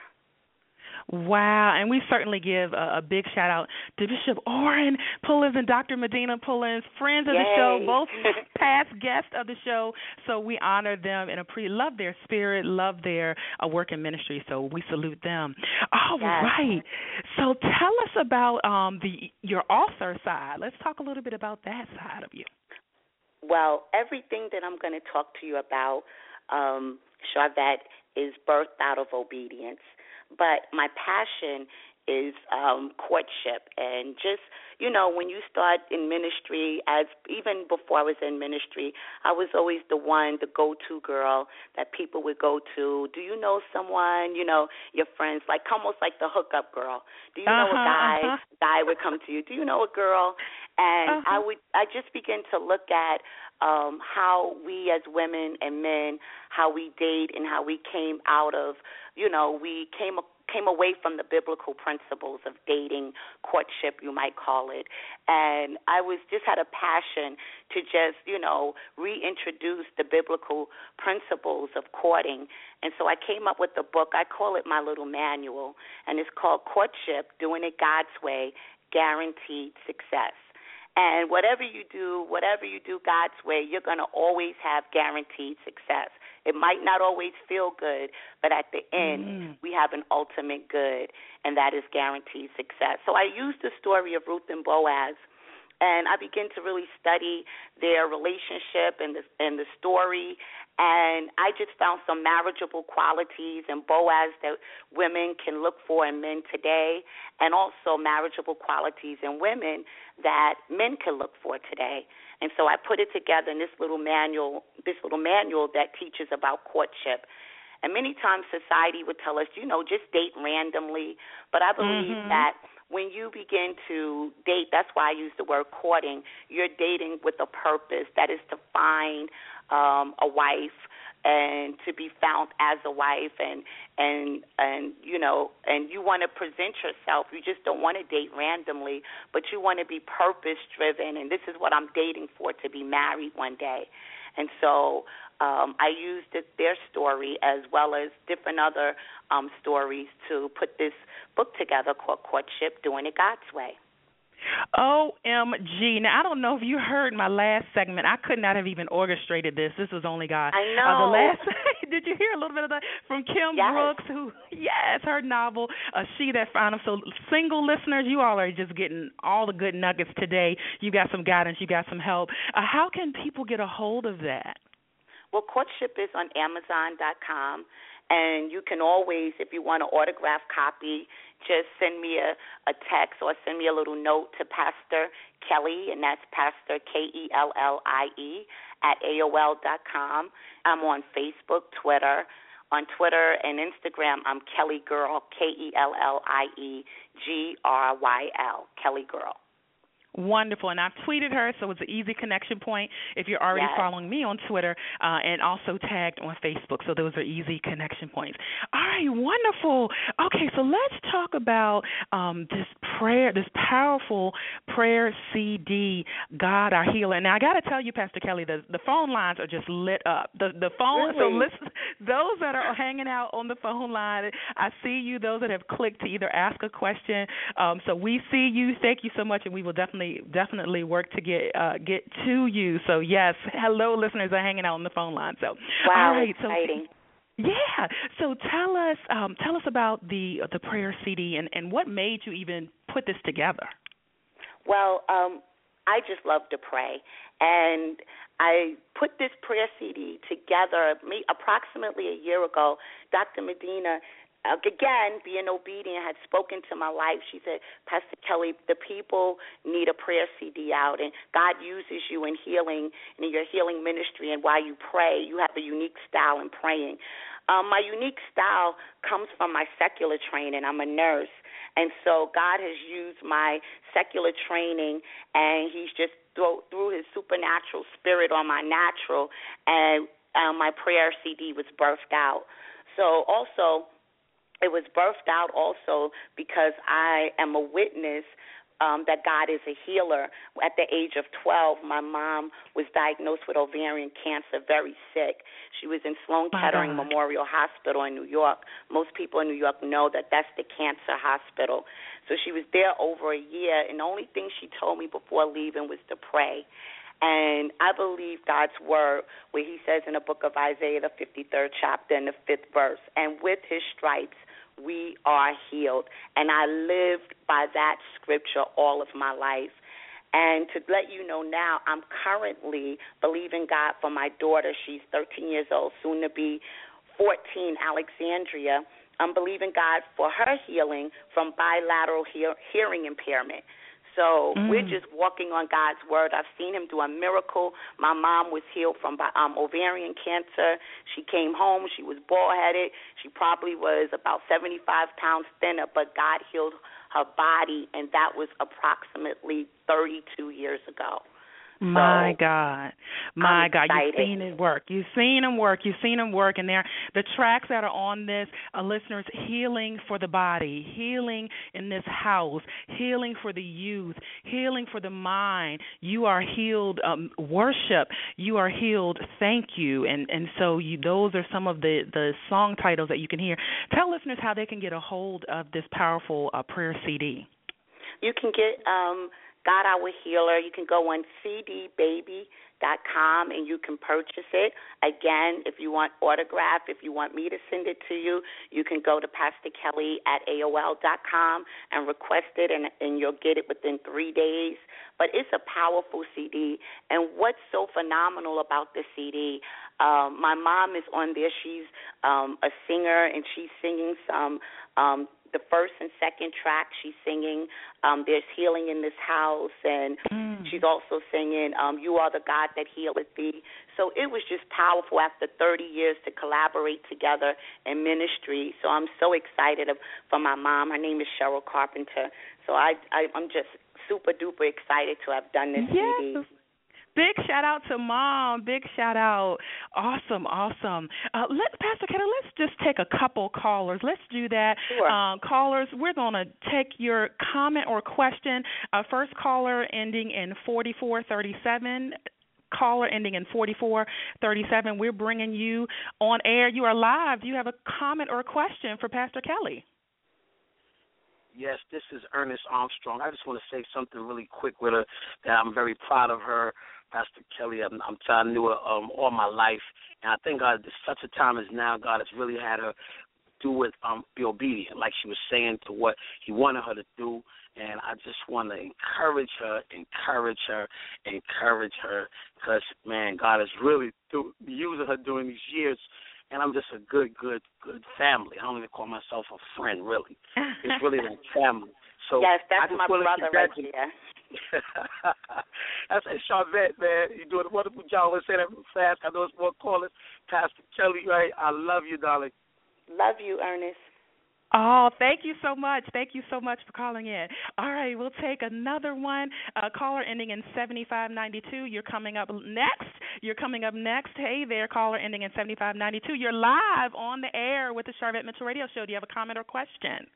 Wow, and we certainly give a big shout-out to Bishop Orrin Pullins and Dr. Medina Pullins, friends of the show, both past guests of the show, so we honor them and love their spirit, love their work in ministry, so we salute them. All right, so tell us about your author side. Let's talk a little bit about that side of you. Well, everything that I'm going to talk to you about, Sharvette, is birthed out of obedience. But my passion is courtship, and just, when you start in ministry, even before I was in ministry, I was always the go-to girl that people would go to. Do you know someone, your friends, almost like the hookup girl. Do you know a guy would come to you? Do you know a girl? And I just began to look at how we as women and men, how we date and how we came out of, we came came away from the biblical principles of dating, courtship, you might call it, and I just had a passion to just, reintroduce the biblical principles of courting. And so I came up with a book. I call it my little manual, and it's called Courtship, Doing It God's Way, Guaranteed Success. And whatever you do God's way, you're going to always have guaranteed success. It might not always feel good, but at the end, we have an ultimate good, and that is guaranteed success. So I used the story of Ruth and Boaz, and I began to really study their relationship and the story, and I just found some marriageable qualities in Boaz that women can look for in men today, and also marriageable qualities in women that men can look for today. And so I put it together in this little manual that teaches about courtship. And many times society would tell us, just date randomly, but I believe that when you begin to date, that's why I use the word courting, you're dating with a purpose, that is to find a wife and to be found as a wife, and you want to present yourself. You just don't want to date randomly, but you want to be purpose driven, and this is what I'm dating for, to be married one day. And so I used their story as well as different other stories to put this book together called Courtship, Doing It God's Way. OMG. Now, I don't know if you heard my last segment. I could not have even orchestrated this. This was only God. I know. Did you hear a little bit of that from Kim Brooks, who, her novel, She That Found Him. So single listeners, you all are just getting all the good nuggets today. You got some guidance. You got some help. How can people get a hold of that? Well, Courtship is on Amazon.com. And you can always, if you want an autographed copy, just send me a text or send me a little note to Pastor Kelly, and that's Pastor Kellie at AOL.com. I'm on Facebook, Twitter. On Twitter and Instagram, I'm Kelly Girl, KellieGryl, Kelly Girl. Wonderful. And I've tweeted her, so it's an easy connection point if you're already following me on Twitter, and also tagged on Facebook. So those are easy connection points. All right, wonderful. Okay, so let's talk about this powerful prayer CD, God Our Healer. Now, I got to tell you, Pastor Kelly, the phone lines are just lit up. The phone, really? So listen, those that are hanging out on the phone line, I see you, those that have clicked to either ask a question. So we see you. Thank you so much, and we will definitely work to get to you. So yes, hello, listeners are hanging out on the phone line. So wow, all right, exciting. Yeah. So tell us about the prayer CD and what made you even put this together. Well, I just love to pray, and I put this prayer CD together approximately a year ago. Dr. Medina, again, being obedient, had spoken to my life. She said, Pastor Kelly, the people need a prayer CD out, and God uses you in healing, in your healing ministry, and while you pray, you have a unique style in praying. My unique style comes from my secular training. I'm a nurse, and so God has used my secular training, and he's just through his supernatural spirit on my natural, and my prayer CD was birthed out. So also, it was birthed out also because I am a witness that God is a healer. At the age of 12, my mom was diagnosed with ovarian cancer, very sick. She was in Sloan Kettering Memorial Hospital in New York. Most people in New York know that that's the cancer hospital. So she was there over a year, and the only thing she told me before leaving was to pray. And I believe God's word where he says in the book of Isaiah, the 53rd chapter and the 5th verse, and with his stripes we are healed. And I lived by that scripture all of my life. And to let you know now, I'm currently believing God for my daughter. She's 13 years old, soon to be 14, Alexandria. I'm believing God for her healing from bilateral hearing impairment. So we're just walking on God's word. I've seen him do a miracle. My mom was healed from ovarian cancer. She came home. She was bald-headed. She probably was about 75 pounds thinner, but God healed her body, and that was approximately 32 years ago. My God. My God. You've seen it work. You've seen him work. And the tracks that are on this, listeners, healing for the body, healing in this house, healing for the youth, healing for the mind. You are healed. Worship. You are healed. Thank you. And so those are some of the song titles that you can hear. Tell listeners how they can get a hold of this powerful prayer CD. You can get God Our Healer. You can go on cdbaby.com and you can purchase it. Again, if you want autograph, if you want me to send it to you, you can go to Pastor Kelly at AOL.com and request it, and you'll get it within 3 days. But it's a powerful CD. And what's so phenomenal about the CD, my mom is on there. She's a singer, and she's singing some the first and second track. She's singing There's Healing in This House, and she's also singing You Are the God That Healeth Thee. So it was just powerful after 30 years to collaborate together in ministry. So I'm so excited for my mom. Her name is Cheryl Carpenter. So I'm just super-duper excited to have done this CD. Big shout out to Mom. Big shout out. Awesome. Pastor Kelly, let's just take a couple callers. Let's do that. Sure. Callers, we're going to take your comment or question. First caller ending in 4437. Caller ending in 4437. We're bringing you on air. You are live. Do you have a comment or a question for Pastor Kelly? Yes, this is Ernest Armstrong. I just want to say something really quick with her that I'm very proud of her. Pastor Kelly, I knew her all my life, and I think God, such a time as now, God has really had her do it, be obedient, like she was saying, to what He wanted her to do. And I just want to encourage her, because, man, God is really using her during these years. And I'm just a good family. I don't even call myself a friend, really. It's really like family. So yes, that's my brother right there. I say, Charvette, man, you're doing a wonderful job. Let's say that real fast. I know it's more callers. Pastor Kelly, right? I love you, darling. Love you, Ernest. Oh, thank you so much. Thank you so much for calling in. All right, we'll take another one. Caller ending in 7592. You're coming up next. Hey there, caller ending in 7592. You're live on the air with the Charvette Mitchell Radio Show. Do you have a comment or question?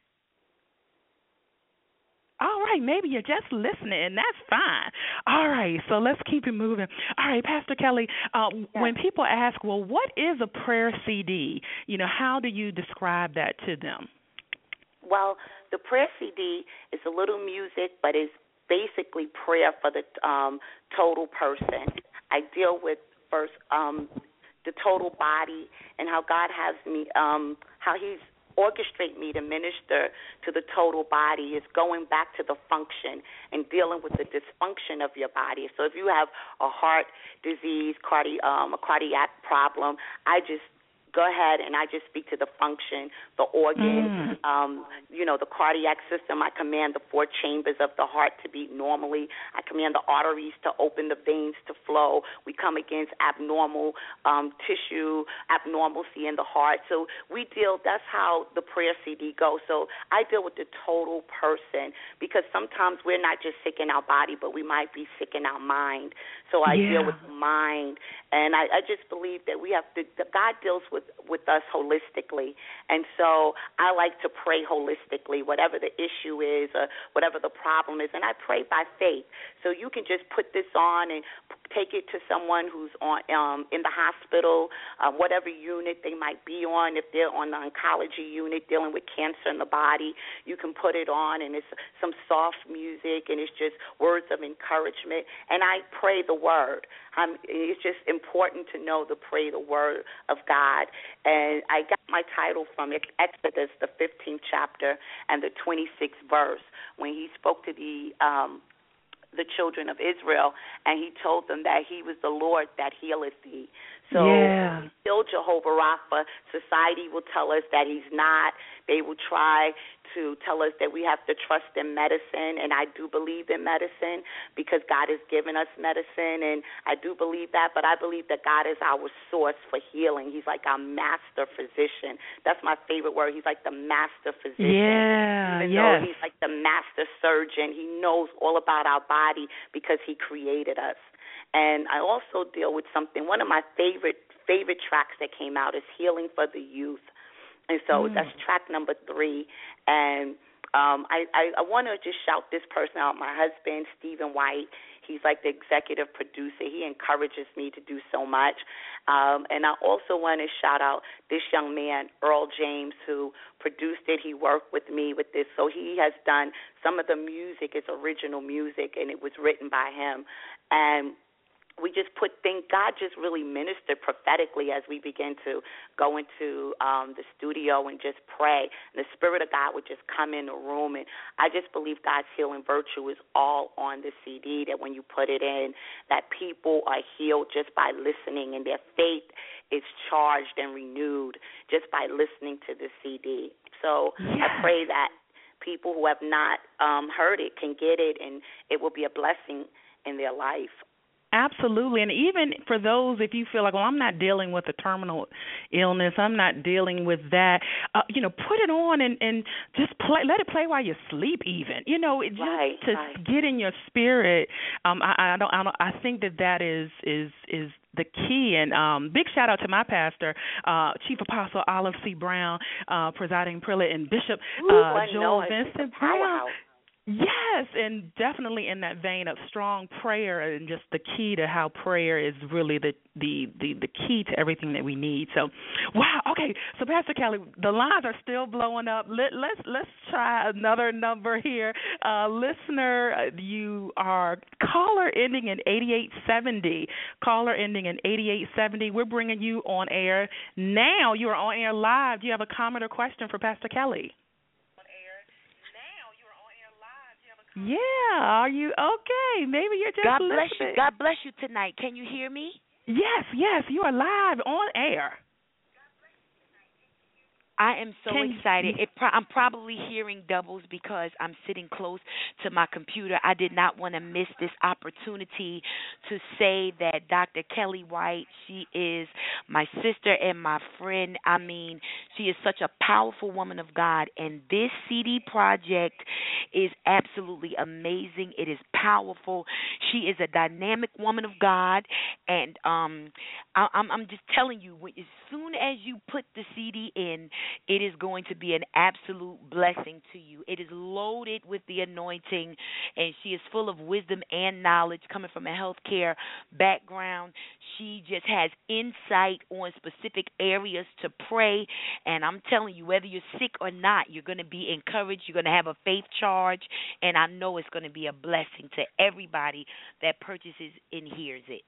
All right, maybe you're just listening. That's fine. All right, so let's keep it moving. All right, Pastor Kelly, when people ask, well, what is a prayer CD? How do you describe that to them? Well, the prayer CD is a little music, but it's basically prayer for the total person. I deal with first the total body and how God has me, how He's orchestrate me to minister to the total body. Is going back to the function and dealing with the dysfunction of your body. So if you have a heart disease, a cardiac problem, I just go ahead and I just speak to the function, the organ, the cardiac system. I command the 4 chambers of the heart to beat normally. I command the arteries to open, the veins to flow. We come against abnormal tissue, abnormalcy in the heart. So that's how the prayer CD goes. So I deal with the total person, because sometimes we're not just sick in our body, but we might be sick in our mind. So I deal with the mind. And I just believe that we have God deals with us holistically. And so I like to pray holistically, whatever the issue is or whatever the problem is. And I pray by faith. So you can just put this on and take it to someone who's on in the hospital, whatever unit they might be on. If they're on the oncology unit dealing with cancer in the body, you can put it on, and it's some soft music, and it's just words of encouragement. And I pray the word. It's just important to know to pray the word of God. And I got my title from Exodus, the 15th chapter and the 26th verse, when He spoke to the children of Israel, and He told them that He was the Lord that healeth thee. So He's still Jehovah Rapha. Society will tell us that He's not. They will try to tell us that we have to trust in medicine, and I do believe in medicine because God has given us medicine, and I do believe that, but I believe that God is our source for healing. He's like our master physician. That's my favorite word. He's like the master physician. Even though He's like the master surgeon. He knows all about our body because He created us. And I also deal with something. One of my favorite tracks that came out is Healing for the Youth. And so that's track number 3. And I want to just shout this person out, my husband, Stephen White. He's like the executive producer. He encourages me to do so much. And I also want to shout out this young man, Earl James, who produced it. He worked with me with this. So he has done some of the music. It's original music, and it was written by him. And we just God just really ministered prophetically as we begin to go into the studio and just pray. And the Spirit of God would just come in the room. And I just believe God's healing virtue is all on the CD, that when you put it in, that people are healed just by listening, and their faith is charged and renewed just by listening to the CD. So I pray that people who have not heard it can get it, and it will be a blessing in their life. Absolutely. And even for those, if you feel like, well, I'm not dealing with a terminal illness, I'm not dealing with that, put it on and just play. Let it play while you sleep even. Just get in your spirit. I think that is the key. And big shout out to my pastor, Chief Apostle Olive C. Brown, presiding prelate, and Bishop Joel Vincent Brown. Yes, and definitely in that vein of strong prayer, and just the key to how prayer is really the key to everything that we need. So, wow. Okay, so Pastor Kelly, the lines are still blowing up. Let's try another number here. Listener, you are caller ending in 8870. Caller ending in 8870. We're bringing you on air now. You are on air live. Do you have a comment or question for Pastor Kelly? Yeah, are you okay? Maybe you're just God bless listening. you. God bless you tonight. Can you hear me? Yes, you are live on air. I am so excited. I'm probably hearing doubles because I'm sitting close to my computer. I did not want to miss this opportunity to say that Dr. Kelly White, she is my sister and my friend. I mean, she is such a powerful woman of God, and this CD project is absolutely amazing. It is powerful. She is a dynamic woman of God, and I'm just telling you, as soon as you put the CD in, it is going to be an absolute blessing to you. It is loaded with the anointing, and she is full of wisdom and knowledge coming from a healthcare background. She just has insight on specific areas to pray, and I'm telling you, whether you're sick or not, you're going to be encouraged. You're going to have a faith charge, and I know it's going to be a blessing to everybody that purchases and hears it.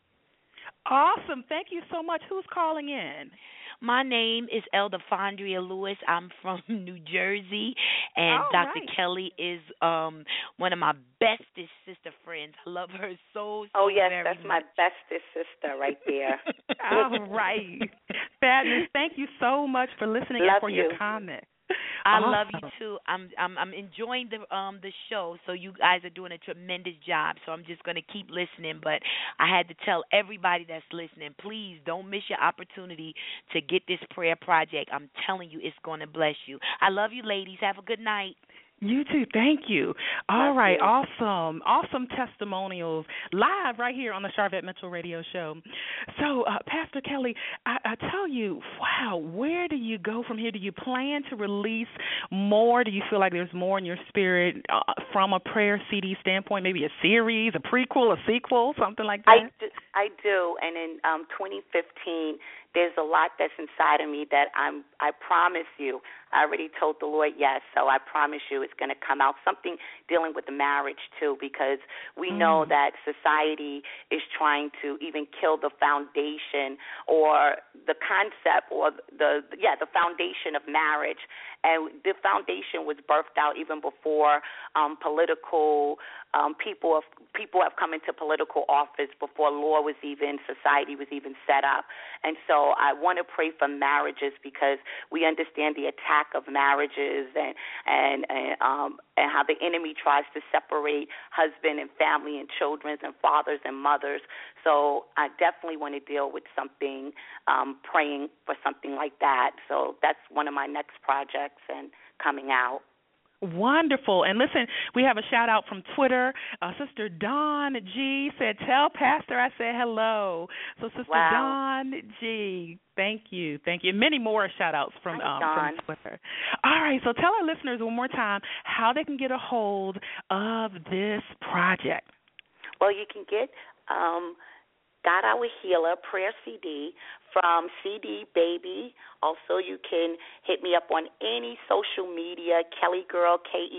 Awesome. Thank you so much. Who's calling in? My name is Elder Fondria Lewis. I'm from New Jersey, and Dr. Kelly is one of my bestest sister friends. I love her so very that's much. my bestest sister right there. All right. Fabulous. Thank you so much for listening and for your comment. I love you too. I'm enjoying the show. So you guys are doing a tremendous job. So I'm just going to keep listening. But I had to tell everybody that's listening, please don't miss your opportunity to get this prayer project. I'm telling you, it's going to bless you. I love you, ladies. Have a good night. You too. Thank you. All right. Awesome. Awesome testimonials live right here on the Sharvette Mitchell Radio Show. So, Pastor Kelly, I tell you, wow, where do you go from here? Do you plan to release more? Do you feel like there's more in your spirit from a prayer CD standpoint, maybe a series, a prequel, a sequel, something like that? I do. And in 2015, there's a lot that's inside of me that I promise you, I already told the Lord yes, so I promise you it's going to come out. Something dealing with the marriage, too, because we know that society is trying to even kill the foundation or the concept or the foundation of marriage. And the foundation was birthed out even before political people have come into political office, before law was even, society was even set up. And so I want to pray for marriages because we understand the attack of marriages and how the enemy tries to separate husband and family and children and fathers and mothers. So I definitely want to deal with something, praying for something like that. So that's one of my next projects and coming out. Wonderful. And listen, we have a shout out from Twitter. Sister Dawn G said, tell Pastor I said hello. So Sister Dawn G, thank you. Thank you. Many more shout outs from Twitter. All right, so tell our listeners one more time how they can get a hold of this project. Well, you can get God Our Healer Prayer CD from CD Baby. Also, you can hit me up on any social media, Kelly Girl,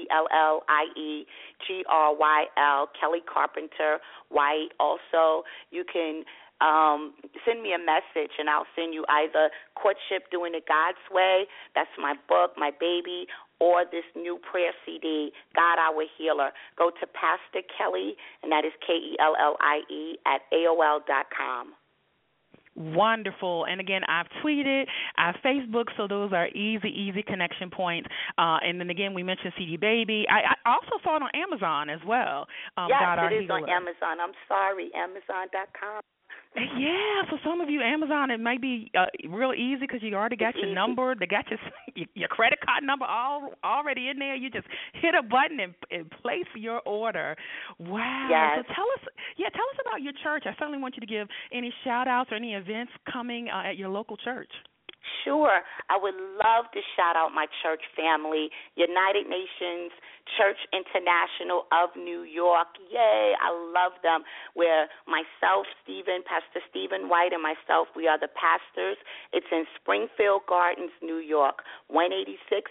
KELLIEGRYL, Kelly Carpenter White. Also, you can send me a message, and I'll send you either Courtship Doing It God's Way, that's my book, my baby, or this new prayer CD, God Our Healer. Go to Pastor Kelly, and that is KELLIE @AOL.com. Wonderful. And again, I've tweeted, I've Facebook, so those are easy connection points. And then again, we mentioned CD Baby. I also saw it on Amazon as well. Yes, it is on Amazon. I'm sorry, Amazon.com. Yeah, for some of you, Amazon, it might be real easy because you already got your number. They got your credit card number already in there. You just hit a button and place your order. Wow. Yes. So tell us about your church. I certainly want you to give any shout-outs or any events coming at your local church. Sure. I would love to shout out my church family, United Nations Church International of New York. Yay, I love them. Where myself, Pastor Stephen White, and myself, we are the pastors. It's in Springfield Gardens, New York, 18606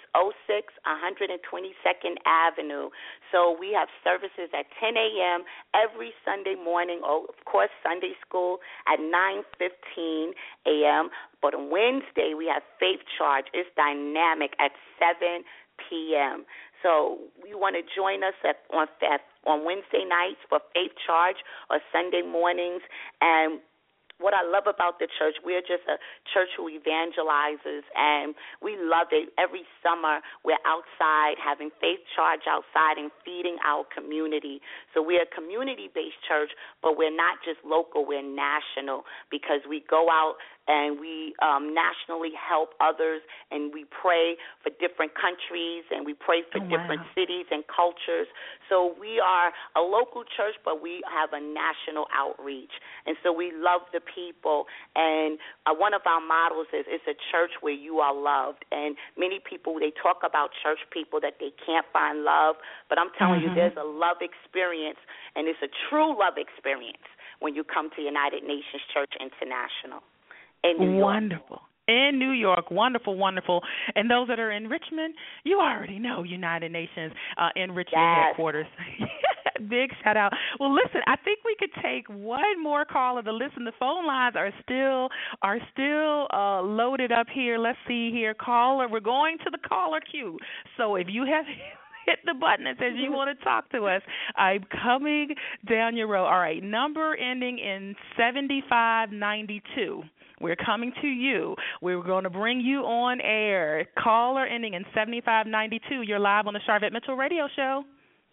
122nd Avenue. So we have services at 10 a.m. every Sunday morning. Oh, of course, Sunday school at 9:15 a.m. But on Wednesday, we have Faith Charge. It's dynamic at 7 p.m. So you want to join us on Wednesday nights for Faith Charge or Sunday mornings. And what I love about the church, we're just a church who evangelizes, and we love it. Every summer, we're outside having Faith Charge outside and feeding our community. So we're a community-based church, but we're not just local, we're national, because we go out and we nationally help others, and we pray for different countries, and we pray for different cities and cultures. So we are a local church, but we have a national outreach, and so we love the people. And one of our models is it's a church where you are loved. And many people, they talk about church people that they can't find love, but I'm telling you, there's a love experience, and it's a true love experience when you come to United Nations Church International. In New York. Wonderful. In New York. Wonderful, wonderful. And those that are in Richmond, you already know United Nations in Richmond headquarters. Big shout out. Well, listen, I think we could take one more caller to listen. The phone lines are still loaded up here. Let's see here. Caller, we're going to the caller queue. So if you have hit the button that says you want to talk to us, I'm coming down your road. All right, number ending in 7592. We're coming to you. We're going to bring you on air. Caller ending in 7592. You're live on the Sharvette Mitchell Radio Show.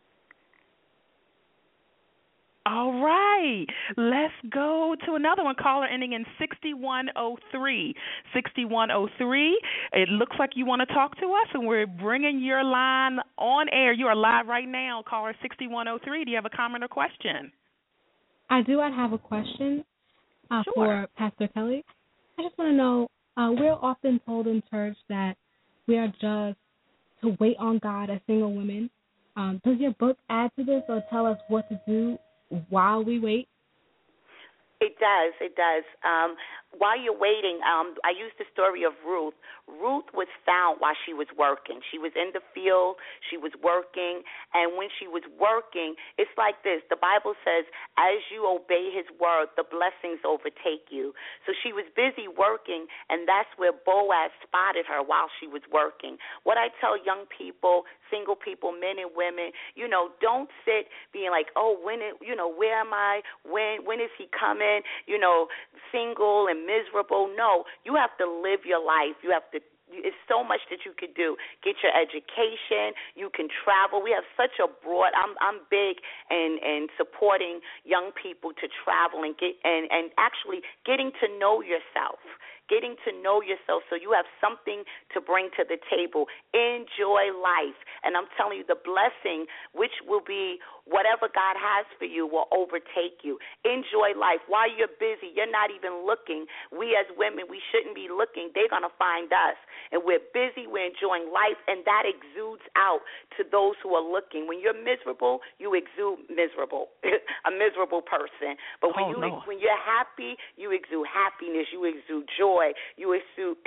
All right. Let's go to another one. Caller ending in 6103. 6103. It looks like you want to talk to us, and we're bringing your line on air. You are live right now, caller 6103. Do you have a comment or question? I do. I have a question Sure. for Pastor Kelly. I just want to know, we're often told in church that we are just to wait on God as single women. Does your book add to this or tell us what to do while we wait? It does. While you're waiting, I use the story of Ruth. Ruth was found while she was working. She was in the field. She was working. And when she was working, it's like this. The Bible says, as you obey his word, the blessings overtake you. So she was busy working, and that's where Boaz spotted her while she was working. What I tell young people, single people, men and women, don't sit being like, where am I? When is he coming? Single and miserable. No, you have to live your life. It's so much that you could do. Get your education. You can travel. We have such a broad. I'm big in supporting young people to travel and actually getting to know yourself. getting to know yourself so you have something to bring to the table. Enjoy life. And I'm telling you, the blessing, which will be whatever God has for you, will overtake you. Enjoy life. While you're busy, you're not even looking. We as women, we shouldn't be looking. They're going to find us. And we're busy, we're enjoying life, and that exudes out to those who are looking. When you're miserable, you exude miserable, a miserable person. But when when you're happy, you exude happiness, you exude joy, you exude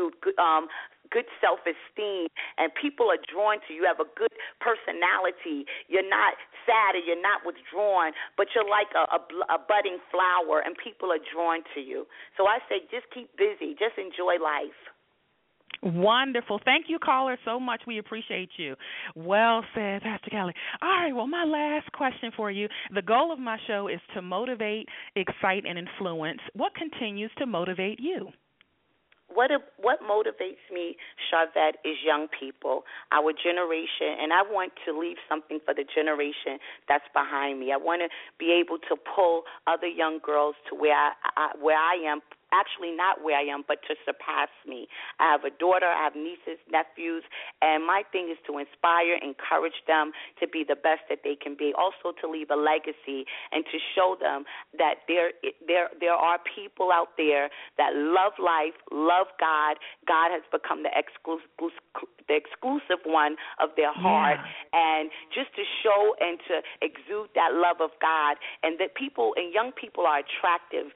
good self-esteem, and people are drawn to you. You have a good personality. You're not sad and you're not withdrawn, but you're like a budding flower, and people are drawn to you. So I say just keep busy. Just enjoy life. Wonderful. Thank you, caller, so much. We appreciate you. Well said, Pastor Kelly. All right, well, my last question for you. The goal of my show is to motivate, excite, and influence. What continues to motivate you? What motivates me, Sharvette, is young people, our generation, and I want to leave something for the generation that's behind me. I want to be able to pull other young girls to where I am. Actually, not where I am, but to surpass me. I have a daughter, I have nieces, nephews, and my thing is to inspire, encourage them to be the best that they can be. Also, to leave a legacy and to show them that there are people out there that love life, love God. God has become the exclusive one of their heart, and just to show and to exude that love of God, and that people and young people are attracted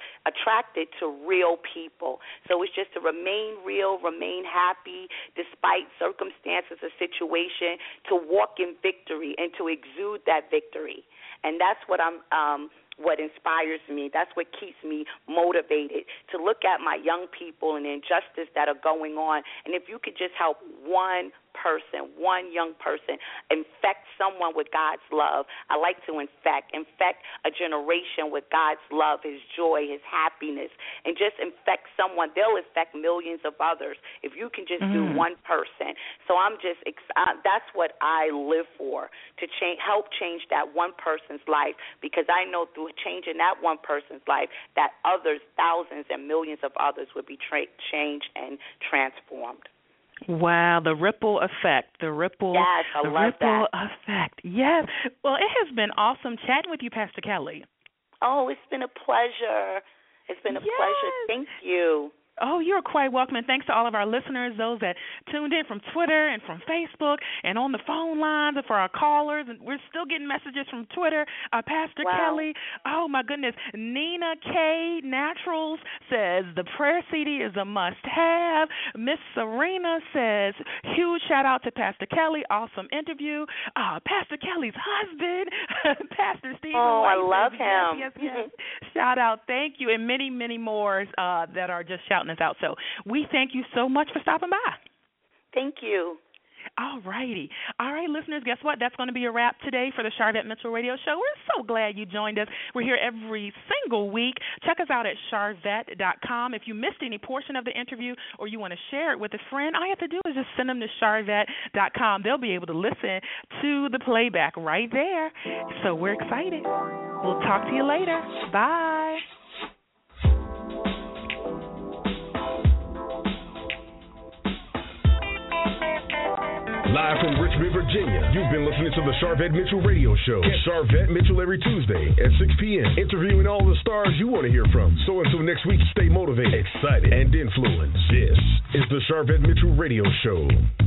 to real people. So it's just to remain real, remain happy despite circumstances or situation, to walk in victory and to exude that victory. And that's what what inspires me. That's what keeps me motivated, to look at my young people and the injustice that are going on. And if you could just help one person, one young person, infect someone with God's love. I like to infect a generation with God's love, His joy, His happiness, and just infect someone. They'll affect millions of others if you can just do one person. So that's what I live for, to help change that one person's life, because I know through changing that one person's life that others, thousands and millions of others would be changed and transformed. Wow, the ripple effect. Yes, I love that. Effect. Yes. Well, it has been awesome chatting with you, Pastor Kelly. Oh, it's been a pleasure. It's been a pleasure. Thank you. Oh, you're quite welcome, and thanks to all of our listeners, those that tuned in from Twitter and from Facebook and on the phone lines, and for our callers. And we're still getting messages from Twitter. Pastor Kelly, oh, my goodness. Nina K. Naturals says the prayer CD is a must-have. Miss Serena says, huge shout-out to Pastor Kelly. Awesome interview. Pastor Kelly's husband, Pastor Stephen. Oh, White, I love him. Yes. Shout-out. Thank you. And many, many more that are just shouting us out. So we thank you so much for stopping by. Thank you. All righty. All right, listeners, guess what? That's going to be a wrap today for the Sharvette Mitchell Radio Show. We're so glad you joined us. We're here every single week. Check us out at Sharvette.com. If you missed any portion of the interview or you want to share it with a friend, all you have to do is just send them to Sharvette.com. They'll be able to listen to the playback right there. So we're excited. We'll talk to you later. Bye. Live from Richmond, Virginia, you've been listening to the Sharvette Mitchell Radio Show. Catch Sharvette Mitchell every Tuesday at 6 p.m., interviewing all the stars you want to hear from. So until next week, stay motivated, excited, and influenced. This is the Sharvette Mitchell Radio Show.